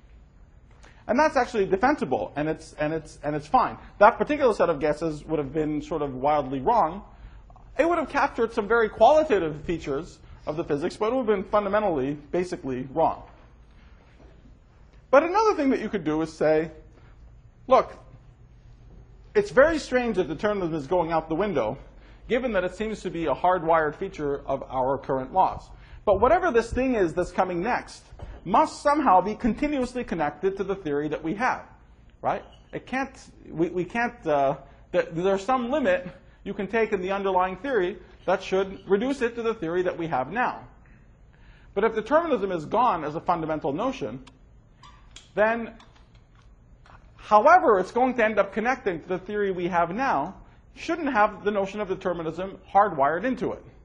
And that's actually defensible, and it's, and, it's, and it's fine. That particular set of guesses would have been sort of wildly wrong. It would have captured some very qualitative features of the physics, but it would have been fundamentally, basically wrong. But another thing that you could do is say, look, it's very strange that determinism is going out the window, given that it seems to be a hardwired feature of our current laws. But whatever this thing is that's coming next must somehow be continuously connected to the theory that we have, right? It can't, we, we can't, uh, th there's some limit you can take in the underlying theory that should reduce it to the theory that we have now. But if determinism is gone as a fundamental notion, then however it's going to end up connecting to the theory we have now shouldn't have the notion of determinism hardwired into it.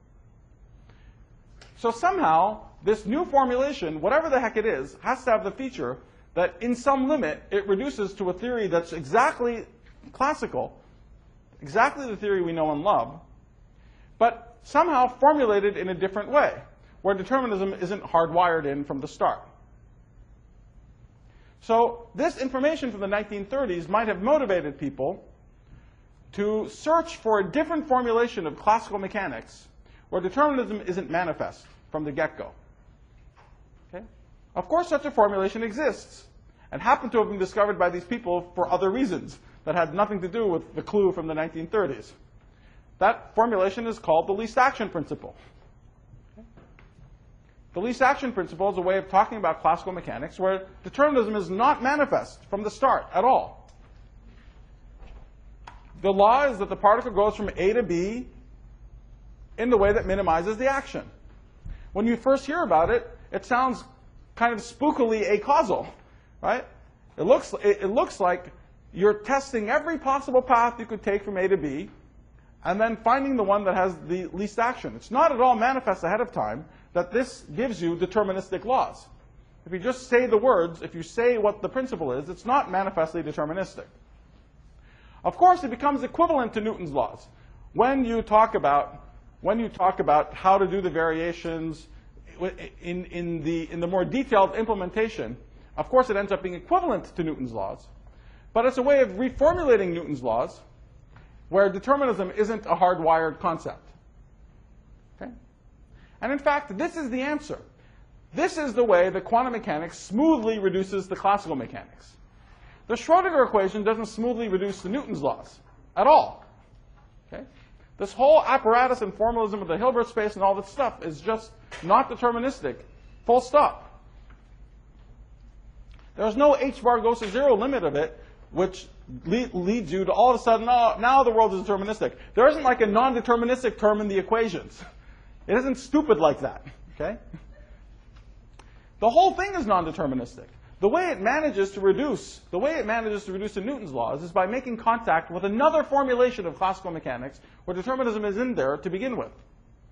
So somehow, this new formulation, whatever the heck it is, has to have the feature that in some limit it reduces to a theory that's exactly classical, exactly the theory we know and love, but somehow formulated in a different way, where determinism isn't hardwired in from the start. So this information from the nineteen thirties might have motivated people to search for a different formulation of classical mechanics where determinism isn't manifest from the get-go. Okay? Of course, such a formulation exists and happened to have been discovered by these people for other reasons that had nothing to do with the clue from the nineteen thirties. That formulation is called the least action principle. Okay? The least action principle is a way of talking about classical mechanics where determinism is not manifest from the start at all. The law is that the particle goes from A to B in the way that minimizes the action. When you first hear about it, it sounds kind of spookily acausal, right? It looks, it, it looks like you're testing every possible path you could take from A to B and then finding the one that has the least action. It's not at all manifest ahead of time that this gives you deterministic laws. If you just say the words, if you say what the principle is, it's not manifestly deterministic. Of course, it becomes equivalent to Newton's laws. When you talk about, when you talk about how to do the variations in, in, the, in the more detailed implementation, of course it ends up being equivalent to Newton's laws. But it's a way of reformulating Newton's laws where determinism isn't a hardwired concept. Okay? And in fact, this is the answer. This is the way that quantum mechanics smoothly reduces the classical mechanics. The Schrödinger equation doesn't smoothly reduce to Newton's laws at all. Okay? This whole apparatus and formalism of the Hilbert space and all this stuff is just not deterministic, full stop. There's no h bar goes to zero limit of it, which lead, leads you to all of a sudden, oh, now the world is deterministic. There isn't like a non-deterministic term in the equations. It isn't stupid like that. Okay? The whole thing is non-deterministic. The way it manages to reduce, the way it manages to reduce to Newton's laws is by making contact with another formulation of classical mechanics where determinism is in there to begin with.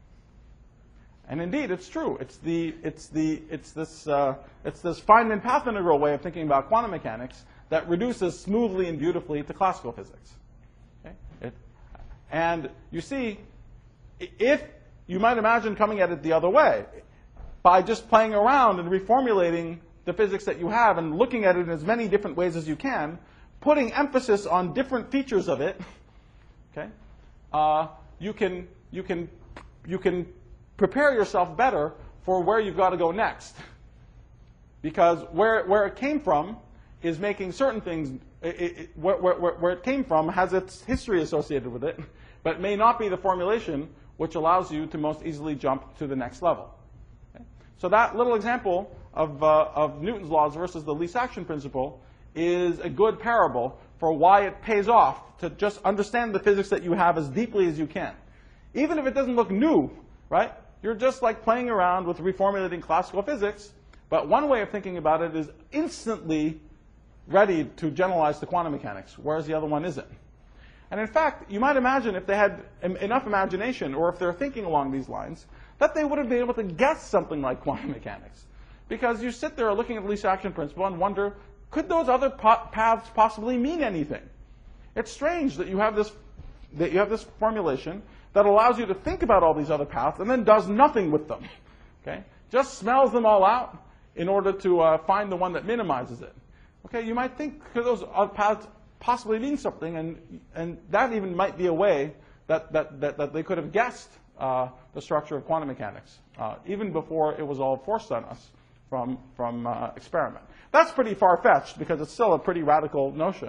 And indeed, it's true. It's the, it's the, it's this, uh, it's this Feynman path integral way of thinking about quantum mechanics that reduces smoothly and beautifully to classical physics. Okay? It, and you see, if you might imagine coming at it the other way, by just playing around and reformulating the physics that you have and looking at it in as many different ways as you can, putting emphasis on different features of it, okay, uh, you can, you can, you can prepare yourself better for where you've got to go next. Because where, where it came from is making certain things, it, it, where, where, where it came from has its history associated with it, but it may not be the formulation which allows you to most easily jump to the next level. Okay? So that little example of, uh, of Newton's laws versus the least action principle is a good parable for why it pays off to just understand the physics that you have as deeply as you can. Even if it doesn't look new, right? You're just like playing around with reformulating classical physics, but one way of thinking about it is instantly ready to generalize to quantum mechanics, whereas the other one isn't. And in fact, you might imagine if they had enough imagination, or if they're thinking along these lines, that they would have been able to guess something like quantum mechanics. Because you sit there looking at the least action principle and wonder, could those other paths possibly mean anything? It's strange that you have this, that you have this formulation that allows you to think about all these other paths and then does nothing with them. Okay? Just smells them all out in order to uh, find the one that minimizes it. Okay, you might think, could those other paths possibly mean something? And, and that even might be a way that, that, that, that they could have guessed uh, the structure of quantum mechanics, uh, even before it was all forced on us from, from uh, experiment. That's pretty far-fetched because it's still a pretty radical notion.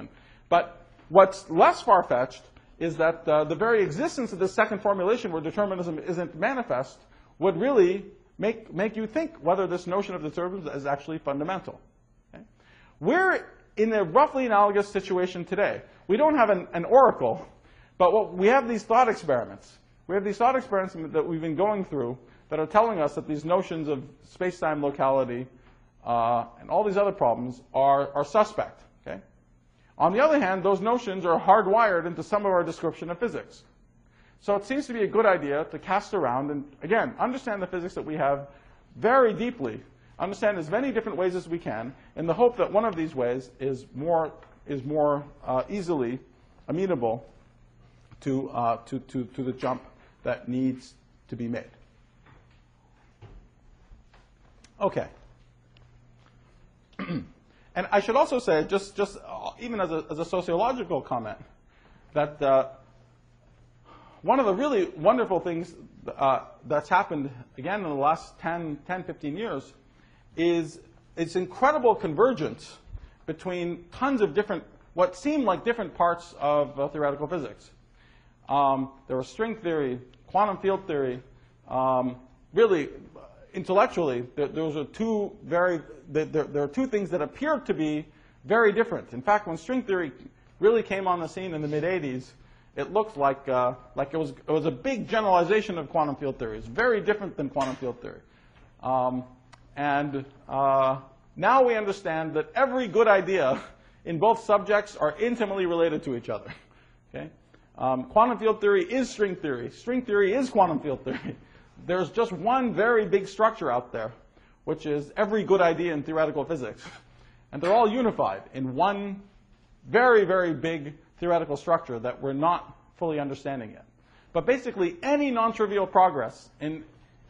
But what's less far-fetched is that uh, the very existence of this second formulation where determinism isn't manifest would really make, make you think whether this notion of determinism is actually fundamental. Okay? We're in a roughly analogous situation today. We don't have an, an oracle, but what, we have these thought experiments. We have these thought experiments that we've been going through that are telling us that these notions of space-time locality uh, and all these other problems are, are suspect. Okay? On the other hand, those notions are hardwired into some of our description of physics. So it seems to be a good idea to cast around and, again, understand the physics that we have very deeply, understand as many different ways as we can, in the hope that one of these ways is more, is more uh, easily amenable to, uh, to, to, to the jump that needs to be made. Okay. And I should also say, just, just uh, even as a, as a sociological comment, that uh, one of the really wonderful things uh, that's happened, again, in the last ten, fifteen years, is its incredible convergence between tons of different, what seem like different parts of uh, theoretical physics. Um, there was string theory, quantum field theory. Um, really, intellectually, there, those are two very, there, there are two things that appeared to be very different. In fact, when string theory really came on the scene in the mid eighties, it looked like, uh, like it, was, it was a big generalization of quantum field theory. It's very different than quantum field theory. Um, and uh, now we understand that every good idea in both subjects are intimately related to each other. Okay? Um, quantum field theory is string theory. String theory is quantum field theory. There's just one very big structure out there, which is every good idea in theoretical physics. And they're all unified in one very, very big theoretical structure that we're not fully understanding yet. But basically, any non-trivial progress in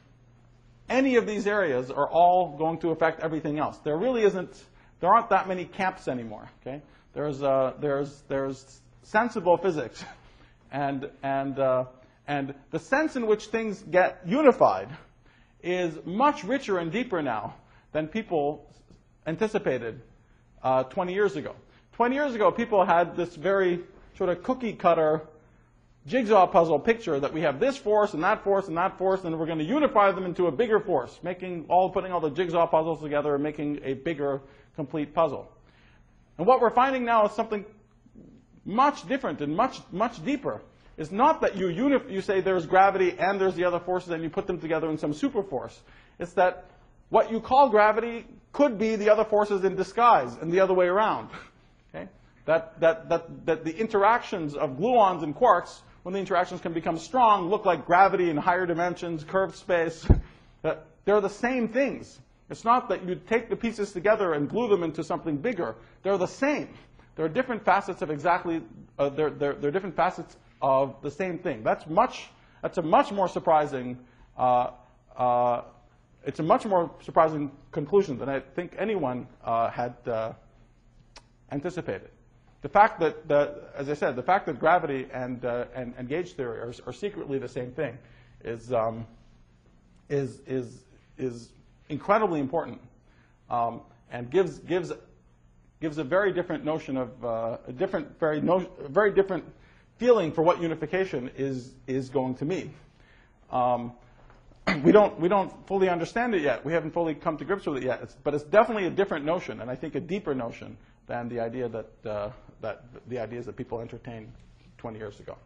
any of these areas are all going to affect everything else. There really isn't, there aren't that many camps anymore. Okay? There's, uh, there's, there's sensible physics. And, and, uh, and the sense in which things get unified is much richer and deeper now than people anticipated uh, twenty years ago. twenty years ago, people had this very sort of cookie-cutter jigsaw puzzle picture that we have this force and that force and that force, and we're going to unify them into a bigger force, making all, putting all the jigsaw puzzles together and making a bigger, complete puzzle. And what we're finding now is something much different and much, much deeper. It's not that you, unif you say there's gravity and there's the other forces and you put them together in some super force. It's that what you call gravity could be the other forces in disguise and the other way around. Okay? That, that, that, that the interactions of gluons and quarks, when the interactions can become strong, look like gravity in higher dimensions, curved space. That they're the same things. It's not that you take the pieces together and glue them into something bigger. They're the same. There are different facets of exactly, uh, they're, they're, they're different facets of the same thing. That's much, that's a much more surprising, uh, uh, it's a much more surprising conclusion than I think anyone uh, had uh, anticipated. The fact that, that, as I said, the fact that gravity and, uh, and, and gauge theory are, are secretly the same thing is, um, is, is, is incredibly important um, and gives, gives, gives a very different notion of, uh, a different, very, no, very different feeling for what unification is, is going to mean. Um, we, don't, we don't fully understand it yet. We haven't fully come to grips with it yet. It's, but it's definitely a different notion, and I think a deeper notion than the idea that, uh, that the ideas that people entertained twenty years ago.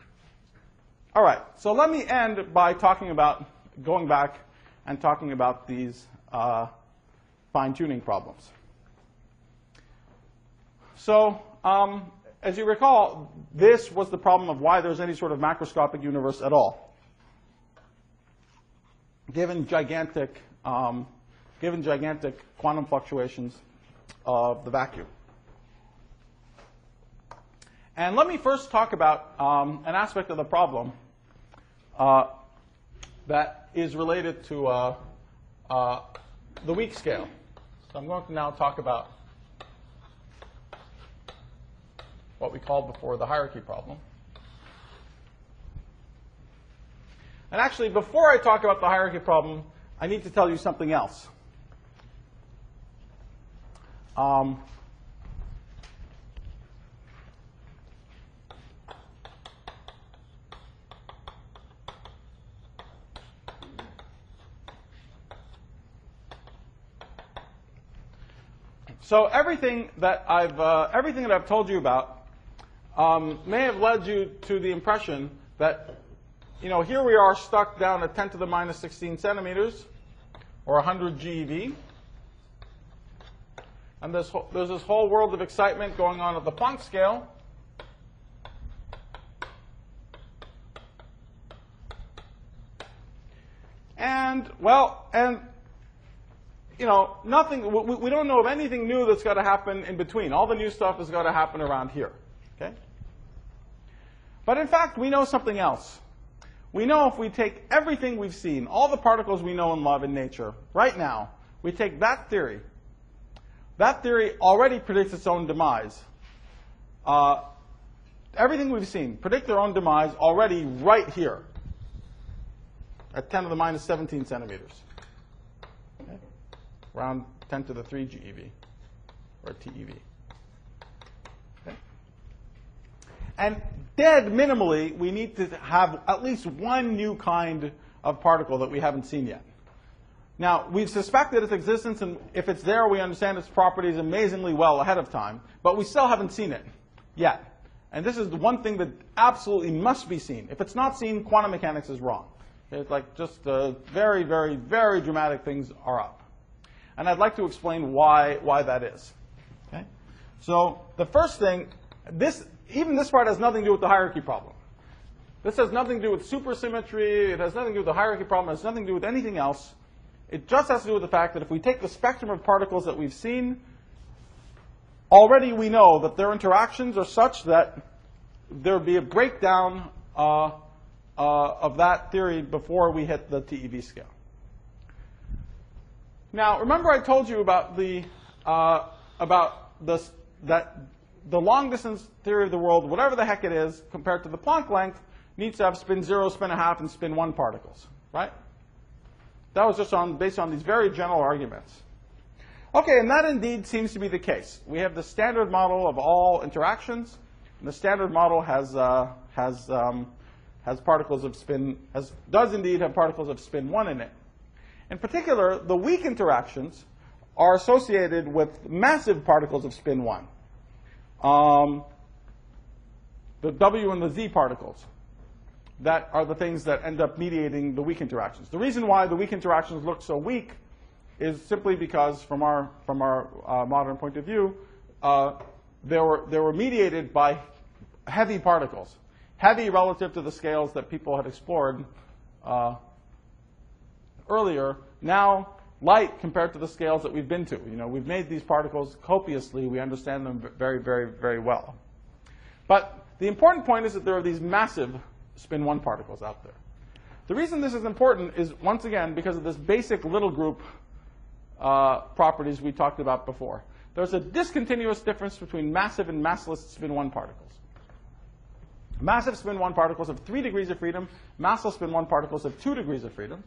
All right, so let me end by talking about, going back and talking about these uh, fine-tuning problems. So, um, as you recall, this was the problem of why there's any sort of macroscopic universe at all, given gigantic, um, given gigantic quantum fluctuations of the vacuum. And let me first talk about um, an aspect of the problem uh, that is related to uh, uh, the weak scale. So I'm going to now talk about what we called before the hierarchy problem. And actually, before I talk about the hierarchy problem, I need to tell you something else. Um, so everything that I've uh, everything that I've told you about um, may have led you to the impression that, you know, here we are stuck down at ten to the minus sixteen centimeters, or one hundred GeV, and there's there's this whole world of excitement going on at the Planck scale. And, well, and, you know, nothing, we, we don't know of anything new that's got to happen in between. All the new stuff has got to happen around here, okay? But in fact, we know something else. We know if we take everything we've seen, all the particles we know and love in nature, right now, we take that theory. That theory already predicts its own demise. Uh, everything we've seen predict their own demise already right here, at ten to the minus seventeen centimeters, okay? Around ten to the three GeV, or TeV. Okay? And dead minimally, we need to have at least one new kind of particle that we haven't seen yet. Now, we've suspected its existence, and if it's there, we understand its properties amazingly well ahead of time, but we still haven't seen it yet. And this is the one thing that absolutely must be seen. If it's not seen, quantum mechanics is wrong. It's like just uh, very, very, very dramatic things are up. And I'd like to explain why, why that is. Okay? So the first thing, this, even this part has nothing to do with the hierarchy problem. This has nothing to do with supersymmetry. It has nothing to do with the hierarchy problem. It has nothing to do with anything else. It just has to do with the fact that if we take the spectrum of particles that we've seen, already we know that their interactions are such that there would be a breakdown uh, Uh, of that theory before we hit the TeV scale. Now, remember I told you about the uh, about this, that the long distance theory of the world, whatever the heck it is, compared to the Planck length, needs to have spin zero, spin a half, and spin one particles, right? That was just on based on these very general arguments. Okay, and that indeed seems to be the case. We have the standard model of all interactions, and the standard model has uh, has um, has particles of spin, has, does indeed have particles of spin one in it. In particular, the weak interactions are associated with massive particles of spin one. Um, the W and the Z particles. That are the things that end up mediating the weak interactions. The reason why the weak interactions look so weak is simply because, from our, from our uh, modern point of view, uh, they were, they were mediated by heavy particles. Heavy relative to the scales that people had explored uh, earlier. Now, light compared to the scales that we've been to. You know, we've made these particles copiously. We understand them very, very, very well. But the important point is that there are these massive spin one particles out there. The reason this is important is, once again, because of this basic little group uh, properties we talked about before. There's a discontinuous difference between massive and massless spin one particles. Massive spin one particles have three degrees of freedom. Massless spin one particles have two degrees of freedom.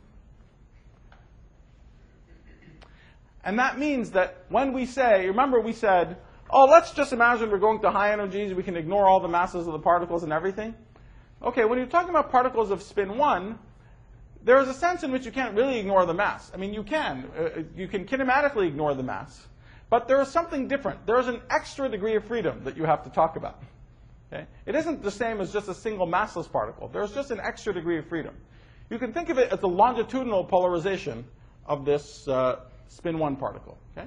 And that means that when we say, remember we said, oh, let's just imagine we're going to high energies. We can ignore all the masses of the particles and everything. Okay, when you're talking about particles of spin one, there is a sense in which you can't really ignore the mass. I mean, you can. Uh, you can kinematically ignore the mass. But there is something different. There is an extra degree of freedom that you have to talk about. Okay? It isn't the same as just a single massless particle. There's just an extra degree of freedom. You can think of it as the longitudinal polarization of this uh, spin one particle. Okay?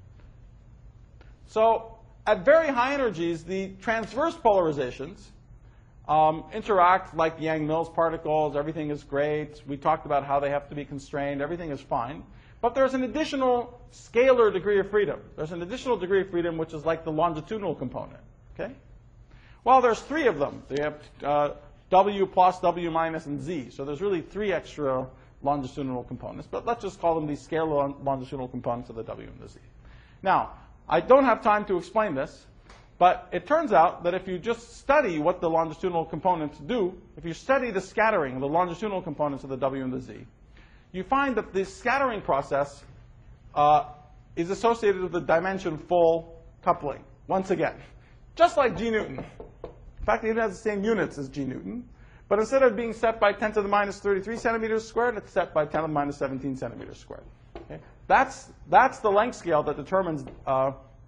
So at very high energies, the transverse polarizations um, interact like Yang-Mills particles. Everything is great. We talked about how they have to be constrained. Everything is fine. But there's an additional scalar degree of freedom. There's an additional degree of freedom which is like the longitudinal component. Okay? Well, there's three of them. They have uh, W plus, W minus, and Z. So there's really three extra longitudinal components. But let's just call them the scalar longitudinal components of the W and the Z. Now, I don't have time to explain this, but it turns out that if you just study what the longitudinal components do, if you study the scattering of the longitudinal components of the W and the Z, you find that this scattering process uh, is associated with the dimension full coupling, once again. Just like G Newton. In fact, it even has the same units as G Newton. But instead of being set by ten to the minus thirty-three centimeters squared, it's set by ten to the minus seventeen centimeters squared. Okay? That's, that's the length scale that determines uh,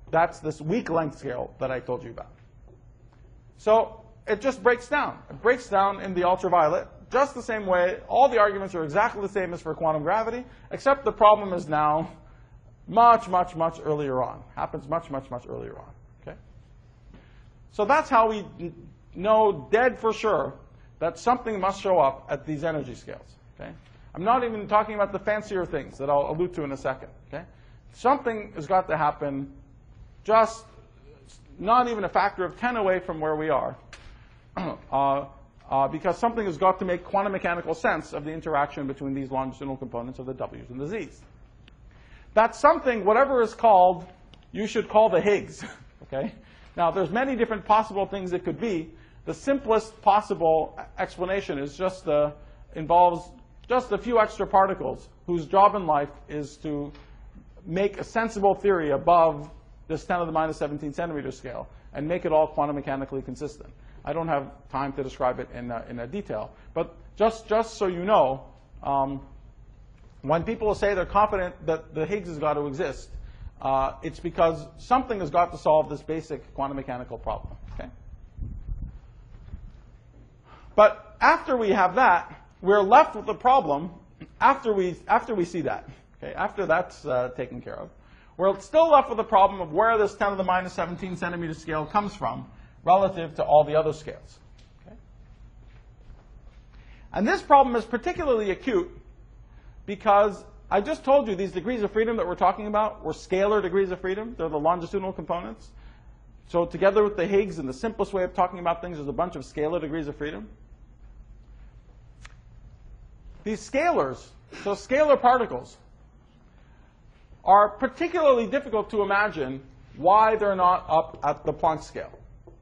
That's this weak length scale that I told you about. So it just breaks down. It breaks down in the ultraviolet just the same way. All the arguments are exactly the same as for quantum gravity, except the problem is now much, much, much earlier on. Happens much, much, much earlier on. Okay? So that's how we know dead for sure that something must show up at these energy scales. Okay? I'm not even talking about the fancier things that I'll allude to in a second. Okay? Something has got to happen just not even a factor of ten away from where we are, uh, uh, because something has got to make quantum mechanical sense of the interaction between these longitudinal components of the W's and the Z's. That something, whatever is called, you should call the Higgs. Okay? Now, there's many different possible things it could be. The simplest possible explanation is just uh, involves just a few extra particles whose job in life is to make a sensible theory above this ten to the minus seventeen centimeter scale and make it all quantum mechanically consistent. I don't have time to describe it in uh, in a detail, but just just so you know, um, when people say they're confident that the Higgs has got to exist, uh, it's because something has got to solve this basic quantum mechanical problem. Okay. But after we have that, we're left with the problem after we after we see that. Okay, after that's uh, taken care of, we're still left with the problem of where this ten to the minus seventeen centimeter scale comes from relative to all the other scales. Okay? And this problem is particularly acute because I just told you these degrees of freedom that we're talking about were scalar degrees of freedom. They're the longitudinal components. So together with the Higgs, and the simplest way of talking about things is a bunch of scalar degrees of freedom. These scalars, so scalar particles, are particularly difficult to imagine why they're not up at the Planck scale.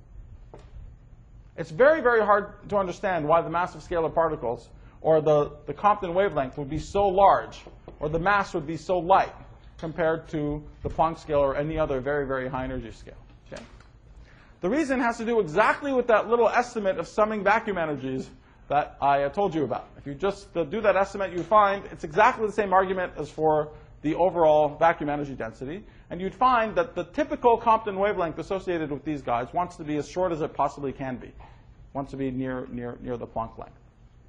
It's very, very hard to understand why the mass of scalar particles or the, the Compton wavelength would be so large or the mass would be so light compared to the Planck scale or any other very, very high energy scale. Okay? The reason has to do exactly with that little estimate of summing vacuum energies that I uh, told you about. If you just uh, do that estimate, you find it's exactly the same argument as for the overall vacuum energy density. And you'd find that the typical Compton wavelength associated with these guys wants to be as short as it possibly can be. Wants to be near, near, near the Planck length.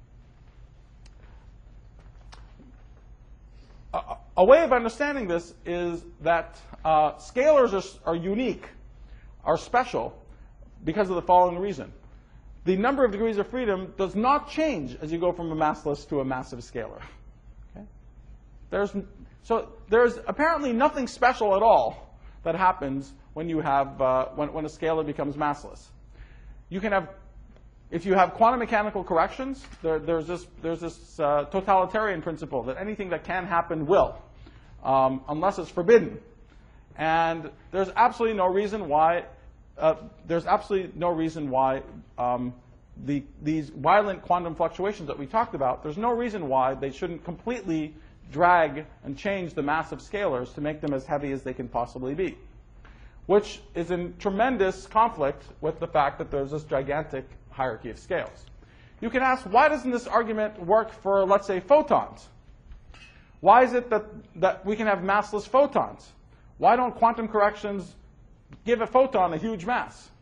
A, a way of understanding this is that uh, scalars are, are unique, are special, because of the following reason. The number of degrees of freedom does not change as you go from a massless to a massive scalar. Okay? There's, so there's apparently nothing special at all that happens when you have uh, when, when a scalar becomes massless. You can have, if you have quantum mechanical corrections, there, there's this there's this uh, totalitarian principle that anything that can happen will, um, unless it's forbidden. And there's absolutely no reason why. Uh, there's absolutely no reason why um, the, these violent quantum fluctuations that we talked about, there's no reason why they shouldn't completely drag and change the mass of scalars to make them as heavy as they can possibly be, which is in tremendous conflict with the fact that there's this gigantic hierarchy of scales. You can ask, why doesn't this argument work for, let's say, photons? Why is it that, that we can have massless photons? Why don't quantum corrections give a photon a huge mass?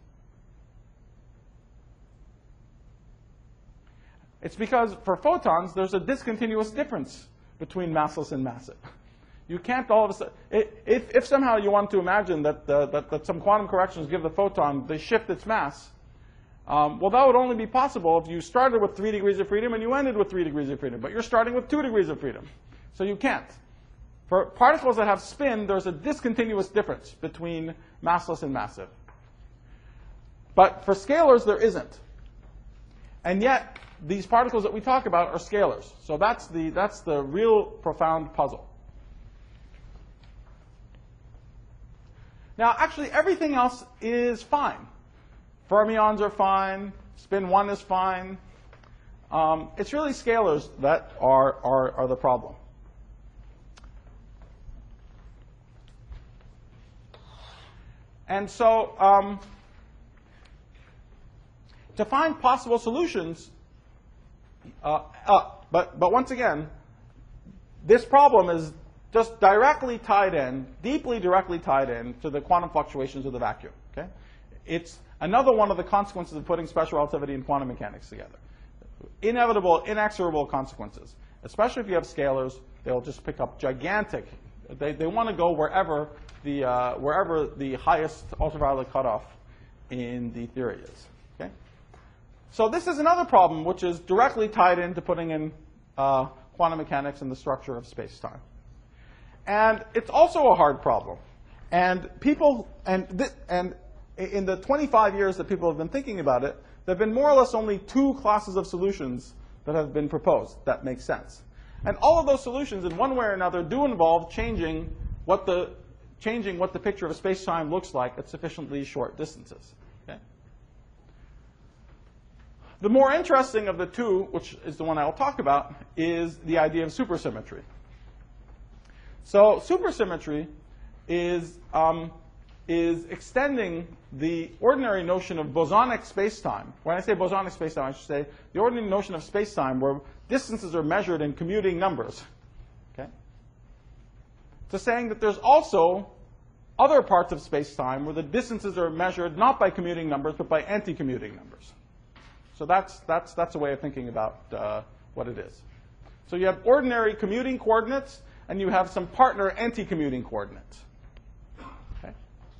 It's because for photons, there's a discontinuous difference between massless and massive. You can't all of a sudden, if, if somehow you want to imagine that, uh, that, that some quantum corrections give the photon, they shift its mass, um, well, that would only be possible if you started with three degrees of freedom and you ended with three degrees of freedom. But you're starting with two degrees of freedom. So you can't. For particles that have spin, there's a discontinuous difference between massless and massive. But for scalars, there isn't. And yet, these particles that we talk about are scalars. So that's the, that's the real profound puzzle. Now, actually, everything else is fine. Fermions are fine. Spin one is fine. Um, it's really scalars that are, are, are the problem. And so um, to find possible solutions, uh, uh, but, but once again, this problem is just directly tied in, deeply directly tied in to the quantum fluctuations of the vacuum. Okay? It's another one of the consequences of putting special relativity and quantum mechanics together. Inevitable, inexorable consequences. Especially if you have scalars, they'll just pick up gigantic. They, they want to go wherever the, uh, wherever the highest ultraviolet cutoff in the theory is. Okay? So this is another problem which is directly tied into putting in uh, quantum mechanics and the structure of space-time. And it's also a hard problem. And people, and, th and in the twenty-five years that people have been thinking about it, there have been more or less only two classes of solutions that have been proposed that make sense. And all of those solutions, in one way or another, do involve changing what the, changing what the picture of space-time looks like at sufficiently short distances. Okay? The more interesting of the two, which is the one I will talk about, is the idea of supersymmetry. So supersymmetry is, um, is extending the ordinary notion of bosonic spacetime. When I say bosonic spacetime, I should say the ordinary notion of spacetime where distances are measured in commuting numbers. Okay? To saying that there's also other parts of spacetime where the distances are measured not by commuting numbers but by anti-commuting numbers. So that's, that's, that's a way of thinking about uh, what it is. So you have ordinary commuting coordinates and you have some partner anti-commuting coordinates. Okay?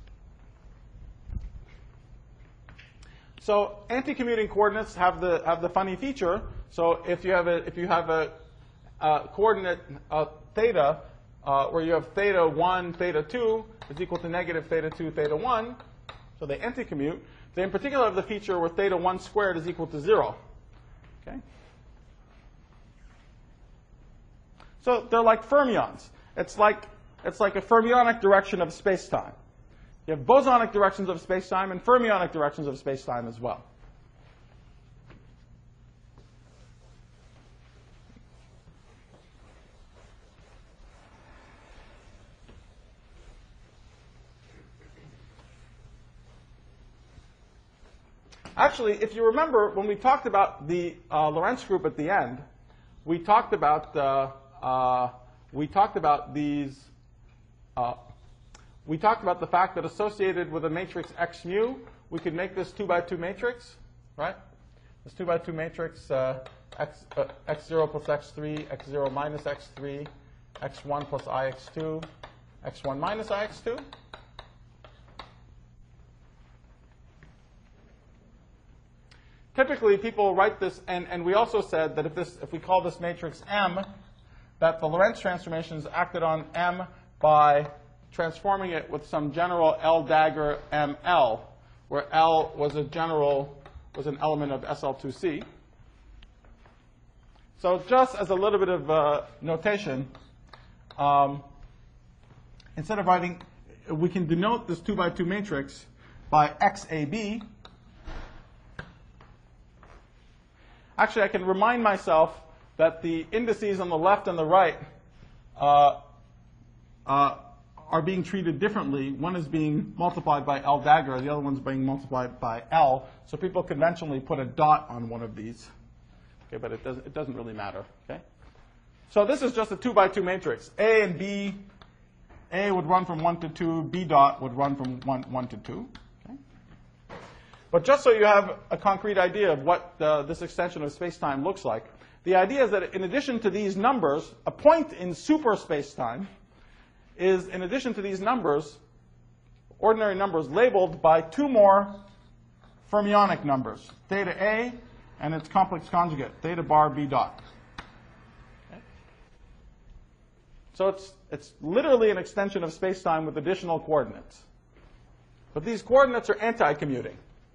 So anti-commuting coordinates have the, have the funny feature. So if you have a, if you have a, a coordinate uh, theta uh, where you have theta one, theta two is equal to negative theta two, theta one, so they anti-commute. They in particular have the feature where theta one squared is equal to zero. Okay? So they're like fermions. It's like, it's like a fermionic direction of space-time. You have bosonic directions of space-time and fermionic directions of space-time as well. Actually, if you remember, when we talked about the uh, Lorentz group at the end, we talked about uh, uh, we talked about these. Uh, we talked about the fact that associated with a matrix X mu, we could make this two by two matrix, right? This two by two matrix, uh, x uh, x zero plus x three, x zero minus x three, x one plus I x two, x one minus I x two. Typically, people write this, and, and we also said that if, this, if we call this matrix M, that the Lorentz transformation is acted on M by transforming it with some general L dagger M L, where L was a general, was an element of S L two C. So just as a little bit of uh, notation, um, instead of writing, we can denote this two by two matrix by X A B. Actually, I can remind myself that the indices on the left and the right uh, uh, are being treated differently. One is being multiplied by L dagger, the other one's being multiplied by L. So people conventionally put a dot on one of these. Okay, but it doesn't, it doesn't really matter. Okay? So this is just a two by two matrix. A and B, A would run from one to two, B dot would run from one, one to two. But just so you have a concrete idea of what uh, this extension of space-time looks like, the idea is that in addition to these numbers, a point in super space-time is, in addition to these numbers, ordinary numbers labeled by two more fermionic numbers, theta A and its complex conjugate, theta bar B dot. Okay. So it's, it's literally an extension of space-time with additional coordinates. But these coordinates are anti-commuting.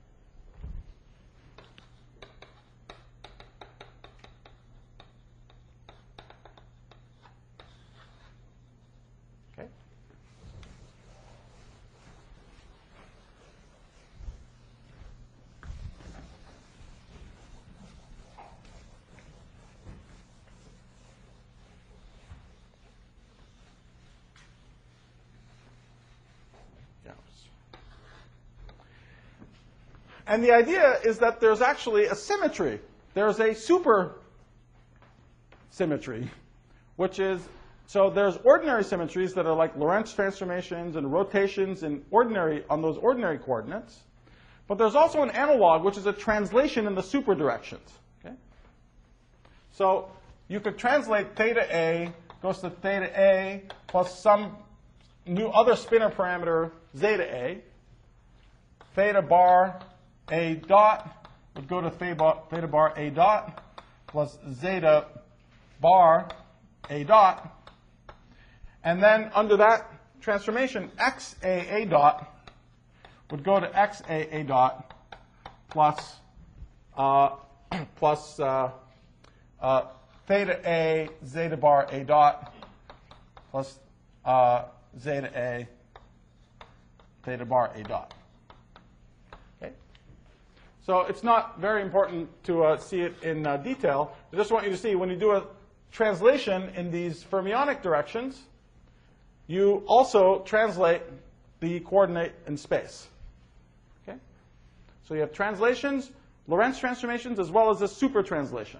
And the idea is that there's actually a symmetry. There's a super symmetry, which is So there's ordinary symmetries that are like Lorentz transformations and rotations in ordinary, on those ordinary coordinates. But there's also an analog, which is a translation in the super directions. Okay? So you could translate theta A goes to theta A plus some new other spinor parameter zeta A. Theta bar A dot would go to theta bar, theta bar A dot plus zeta bar A dot. And then under that transformation, x A A dot would go to x A A dot plus, uh, plus uh, uh, theta A zeta bar A dot plus uh, zeta A theta bar A dot. Okay? So it's not very important to uh, see it in uh, detail. I just want you to see when you do a translation in these fermionic directions, you also translate the coordinate in space. Okay? So you have translations, Lorentz transformations, as well as a super translation.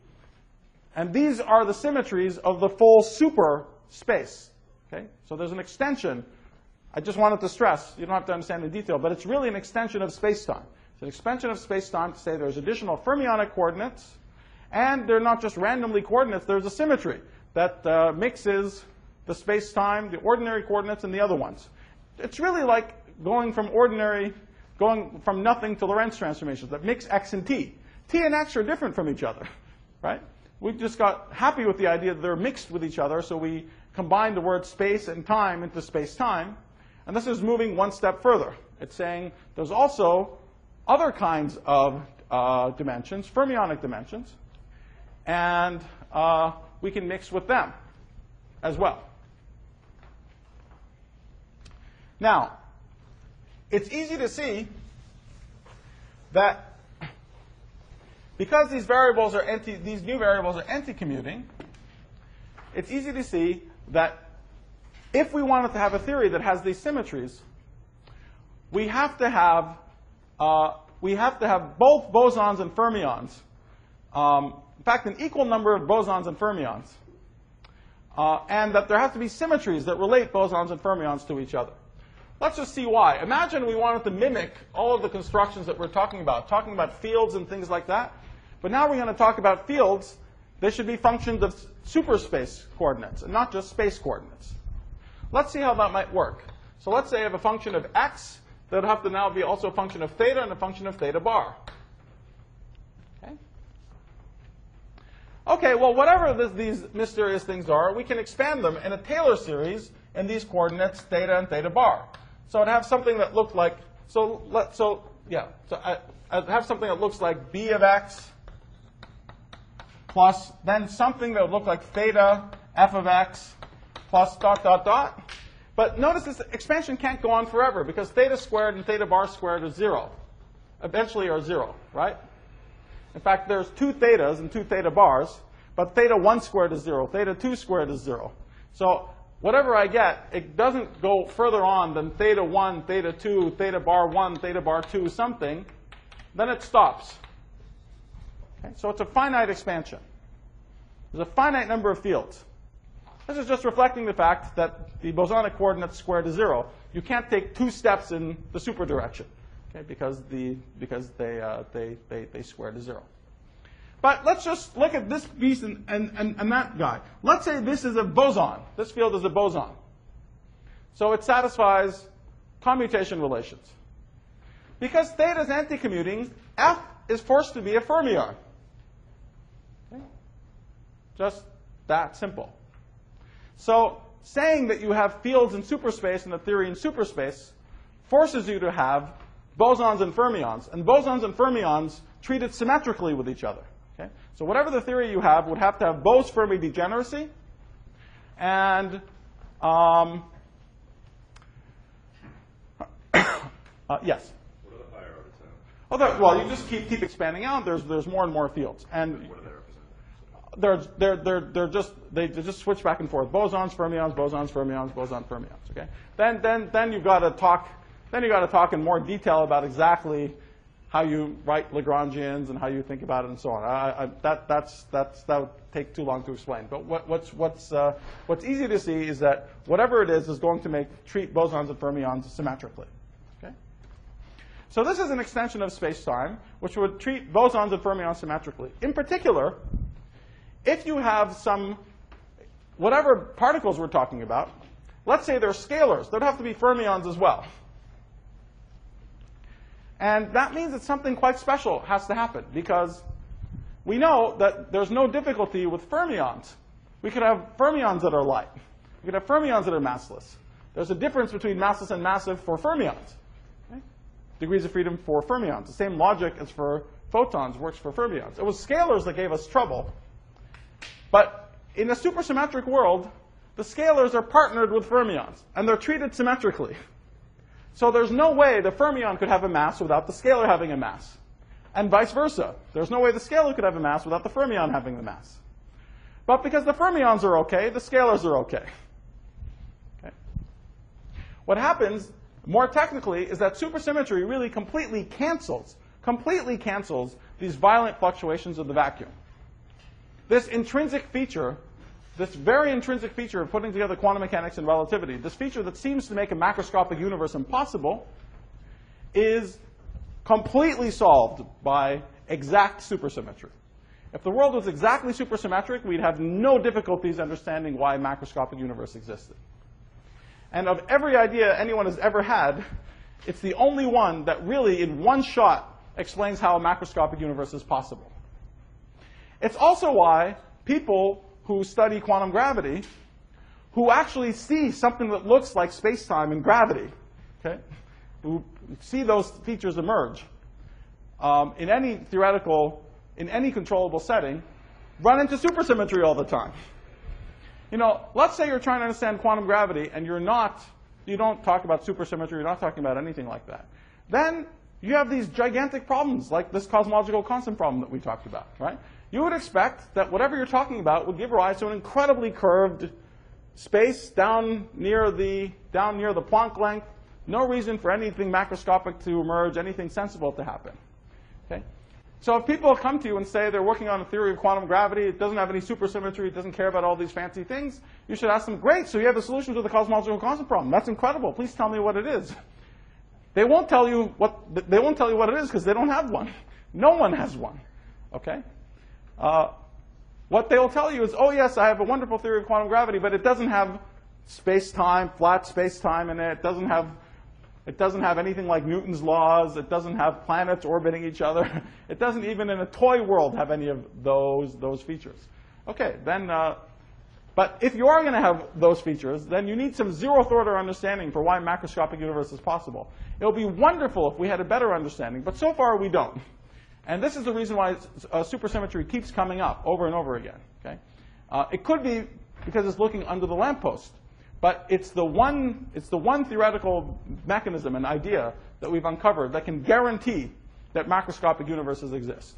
And these are the symmetries of the full super space. Okay? So there's an extension. I just wanted to stress, you don't have to understand in detail, but it's really an extension of space-time. It's an extension of space-time to say there's additional fermionic coordinates, and they're not just randomly coordinates, there's a symmetry that uh, mixes the space-time, the ordinary coordinates, and the other ones. It's really like going from ordinary, going from nothing to Lorentz transformations that mix x and t. T and x are different from each other, right? We just got happy with the idea that they're mixed with each other, so we combined the word space and time into space-time. And this is moving one step further. It's saying there's also other kinds of uh, dimensions, fermionic dimensions, and uh, we can mix with them as well. Now, it's easy to see that because these variables are anti, these new variables are anti-commuting, it's easy to see that if we wanted to have a theory that has these symmetries, we have to have uh, we have to have both bosons and fermions. Um, in fact, an equal number of bosons and fermions, uh, and that there have to be symmetries that relate bosons and fermions to each other. Let's just see why. Imagine we wanted to mimic all of the constructions that we're talking about, talking about fields and things like that. But now we're going to talk about fields. They should be functions of superspace coordinates and not just space coordinates. Let's see how that might work. So let's say I have a function of x that would have to now be also a function of theta and a function of theta bar. Okay, okay well, whatever this, these mysterious things are, we can expand them in a Taylor series in these coordinates, theta and theta bar. So I'd have something that looked like, so let, so yeah, so I, I'd have something that looks like b of x plus then something that would look like theta f of x plus dot, dot, dot. But notice this expansion can't go on forever because theta squared and theta bar squared are zero. Eventually are zero, right? In fact, there's two thetas and two theta bars, but theta one squared is zero, theta two squared is zero. So whatever I get, it doesn't go further on than theta one, theta two, theta bar one, theta bar two, something. Then it stops. Okay? So it's a finite expansion. There's a finite number of fields. This is just reflecting the fact that the bosonic coordinates square to zero. You can't take two steps in the super direction, okay, because the because they uh, they they they square to zero. But let's just look at this piece and, and, and, and that guy. Let's say this is a boson. This field is a boson. So it satisfies commutation relations. Because theta is anti-commuting, F is forced to be a fermion. Okay? Just that simple. So saying that you have fields in superspace and a theory in superspace forces you to have bosons and fermions. And bosons and fermions treated symmetrically with each other. Okay? So whatever the theory you have would have to have Bose Fermi degeneracy. And um, uh, yes? What are the higher order terms? Oh, there, well, you just keep, keep expanding out. There's, there's more and more fields. And What do they represent? they're, they're, they're, they're just, they just switch back and forth. Bosons, fermions, bosons, fermions, boson, fermions. Okay? Then, then, then you've got to talk, then you've got to talk in more detail about exactly how you write Lagrangians and how you think about it and so on. I, I, that, that's, that's, that would take too long to explain. But what, what's, what's, uh, what's easy to see is that whatever it is is going to make, treat bosons and fermions symmetrically. Okay? So this is an extension of space-time, which would treat bosons and fermions symmetrically. In particular, if you have some, whatever particles we're talking about, let's say they're scalars. There'd have to be fermions as well. And that means that something quite special has to happen, because we know that there's no difficulty with fermions. We could have fermions that are light. We could have fermions that are massless. There's a difference between massless and massive for fermions. Okay? Degrees of freedom for fermions. The same logic as for photons works for fermions. It was scalars that gave us trouble. But in a supersymmetric world, the scalars are partnered with fermions, and they're treated symmetrically. So there's no way the fermion could have a mass without the scalar having a mass. And vice versa. There's no way the scalar could have a mass without the fermion having the mass. But because the fermions are okay, the scalars are okay. Okay. What happens, more technically, is that supersymmetry really completely cancels, completely cancels these violent fluctuations of the vacuum. This intrinsic feature, this very intrinsic feature of putting together quantum mechanics and relativity, this feature that seems to make a macroscopic universe impossible, is completely solved by exact supersymmetry. If the world was exactly supersymmetric, we'd have no difficulties understanding why a macroscopic universe existed. And of every idea anyone has ever had, it's the only one that really, in one shot, explains how a macroscopic universe is possible. It's also why people who study quantum gravity, who actually see something that looks like space-time in gravity, okay, who see those features emerge um, in any theoretical, in any controllable setting, run into supersymmetry all the time. You know, let's say you're trying to understand quantum gravity and you're not, you don't talk about supersymmetry, you're not talking about anything like that. Then you have these gigantic problems, like this cosmological constant problem that we talked about, right? You would expect that whatever you're talking about would give rise to an incredibly curved space down near the, down near the Planck length. No reason for anything macroscopic to emerge, anything sensible to happen. Okay? So if people come to you and say they're working on a theory of quantum gravity, it doesn't have any supersymmetry, it doesn't care about all these fancy things, you should ask them, great, so you have the solution to the cosmological constant problem. That's incredible. Please tell me what it is. They won't tell you what, they won't tell you what it is because they don't have one. No one has one. Okay? Uh, what they will tell you is, oh, yes, I have a wonderful theory of quantum gravity, but it doesn't have space-time, flat space-time in it. It doesn't have, it doesn't have anything like Newton's laws. It doesn't have planets orbiting each other. It doesn't even in a toy world have any of those, those features. Okay, then, uh, but if you are going to have those features, then you need some zeroth order understanding for why a macroscopic universe is possible. It would be wonderful if we had a better understanding, but so far we don't. And this is the reason why uh, supersymmetry keeps coming up over and over again. Okay? Uh, it could be because it's looking under the lamppost, but it's the one, it's the one theoretical mechanism and idea that we've uncovered that can guarantee that macroscopic universes exist.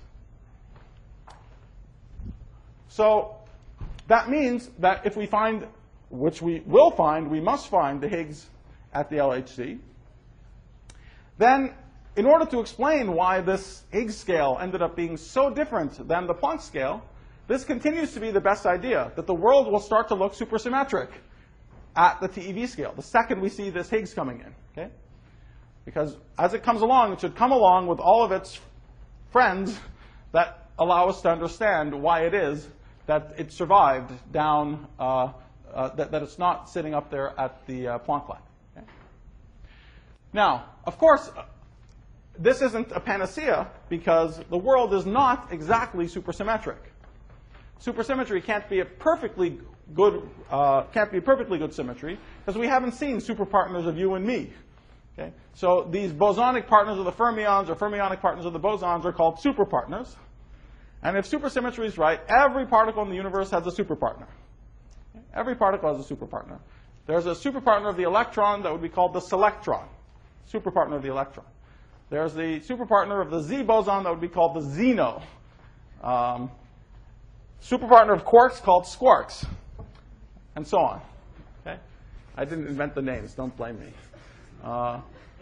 So that means that if we find, which we will find, we must find the Higgs at the L H C, then in order to explain why this Higgs scale ended up being so different than the Planck scale, this continues to be the best idea, that the world will start to look supersymmetric at the T E V scale, the second we see this Higgs coming in. Okay? Because as it comes along, it should come along with all of its friends that allow us to understand why it is that it survived down, uh, uh, that, that it's not sitting up there at the uh, Planck line. Okay? Now, of course, this isn't a panacea because the world is not exactly supersymmetric. Supersymmetry can't be a perfectly good, uh, can't be a perfectly good symmetry because we haven't seen superpartners of you and me. Okay? So these bosonic partners of the fermions or fermionic partners of the bosons are called superpartners. And if supersymmetry is right, every particle in the universe has a superpartner. Okay? Every particle has a superpartner. There's a superpartner of the electron that would be called the selectron, superpartner of the electron. There's the superpartner of the Z boson that would be called the xeno. Um, superpartner of quarks called squarks, and so on. Okay? I didn't invent the names. Don't blame me. Uh,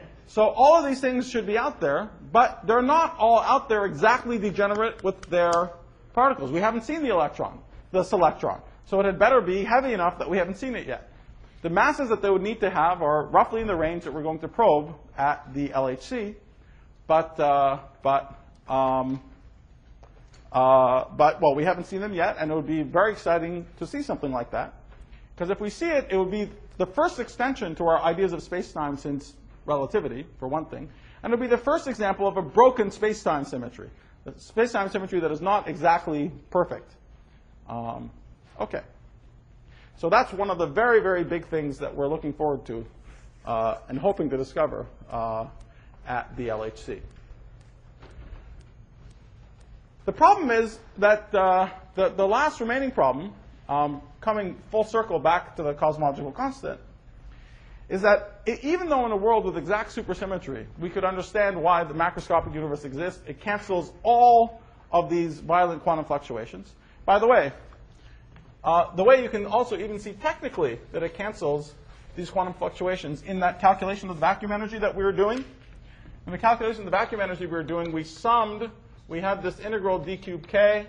So all of these things should be out there, but they're not all out there exactly degenerate with their particles. We haven't seen the electron, this electron. So it had better be heavy enough that we haven't seen it yet. The masses that they would need to have are roughly in the range that we're going to probe at the L H C, but, uh, but, um, uh, but, well, we haven't seen them yet, and it would be very exciting to see something like that. Because if we see it, it would be the first extension to our ideas of space-time since relativity, for one thing, and it would be the first example of a broken space-time symmetry, a space-time symmetry that is not exactly perfect. Um, okay. So that's one of the very, very big things that we're looking forward to uh, and hoping to discover uh, at the L H C. The problem is that uh, the, the last remaining problem, um, coming full circle back to the cosmological constant, is that it, even though in a world with exact supersymmetry, we could understand why the macroscopic universe exists, it cancels all of these violent quantum fluctuations. By the way, uh, the way you can also even see technically that it cancels these quantum fluctuations in that calculation of the vacuum energy that we were doing. In the calculation of the vacuum energy we were doing, we summed, we had this integral d cubed k,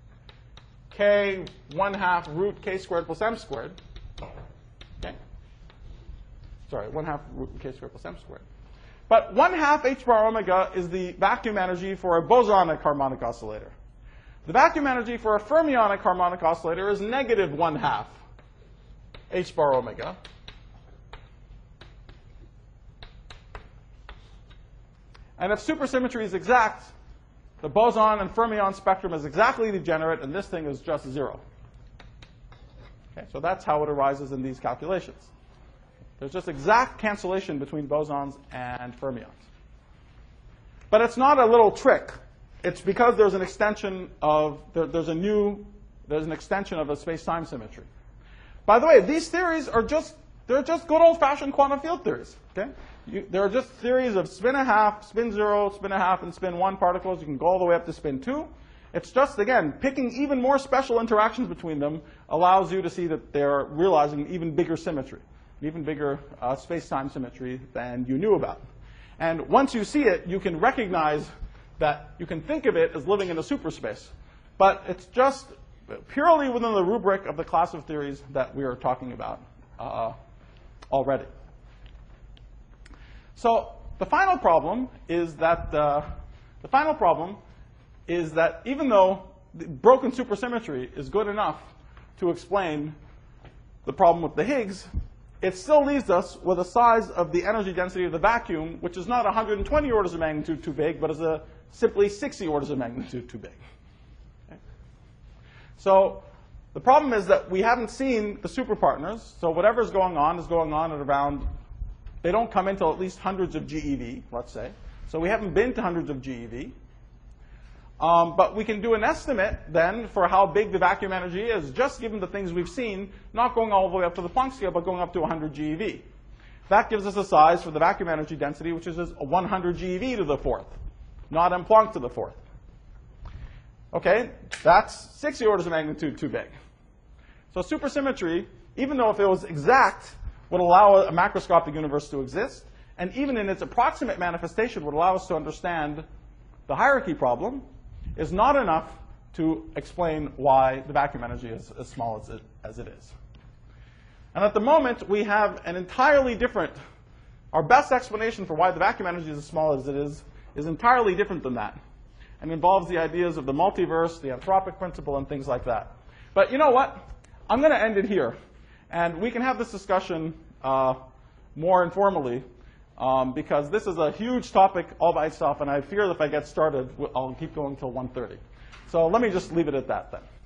k one half root k squared plus m squared. Okay. Sorry, one half root k squared plus m squared. But one half h bar omega is the vacuum energy for a bosonic harmonic oscillator. The vacuum energy for a fermionic harmonic oscillator is negative one half h bar omega. And if supersymmetry is exact, the boson and fermion spectrum is exactly degenerate, and this thing is just zero. Okay, so that's how it arises in these calculations. There's just exact cancellation between bosons and fermions. But it's not a little trick. It's because there's an extension of, there, there's a new, there's an extension of a space-time symmetry. By the way, these theories are just, they're just good old-fashioned quantum field theories. Okay? You, there are just theories of spin a half, spin zero, spin a half, and spin one particles. You can go all the way up to spin two. It's just, again, picking even more special interactions between them allows you to see that they're realizing even bigger symmetry, even bigger uh, space-time symmetry than you knew about. And once you see it, you can recognize that you can think of it as living in a superspace. But it's just purely within the rubric of the class of theories that we are talking about uh, already. So the final problem is that uh, the final problem is that even though the broken supersymmetry is good enough to explain the problem with the Higgs, it still leaves us with a size of the energy density of the vacuum, which is not one hundred twenty orders of magnitude too big, but is a simply sixty orders of magnitude too big. Okay? So the problem is that we haven't seen the superpartners. So whatever's going on is going on at around, they don't come until at least hundreds of GeV, let's say. So we haven't been to hundreds of GeV. Um, but we can do an estimate then for how big the vacuum energy is, just given the things we've seen, not going all the way up to the Planck scale, but going up to one hundred GeV. That gives us a size for the vacuum energy density, which is one hundred GeV to the fourth, not m Planck to the fourth. Okay, that's sixty orders of magnitude too big. So supersymmetry, even though if it was exact, would allow a macroscopic universe to exist, and even in its approximate manifestation would allow us to understand the hierarchy problem, is not enough to explain why the vacuum energy is as small as it, as it is. And at the moment, we have an entirely different, our best explanation for why the vacuum energy is as small as it is, is entirely different than that, and involves the ideas of the multiverse, the anthropic principle, and things like that. But you know what? I'm going to end it here. And we can have this discussion uh, more informally, um, because this is a huge topic all by itself, and I fear that if I get started, I'll keep going until one thirty. So let me just leave it at that then.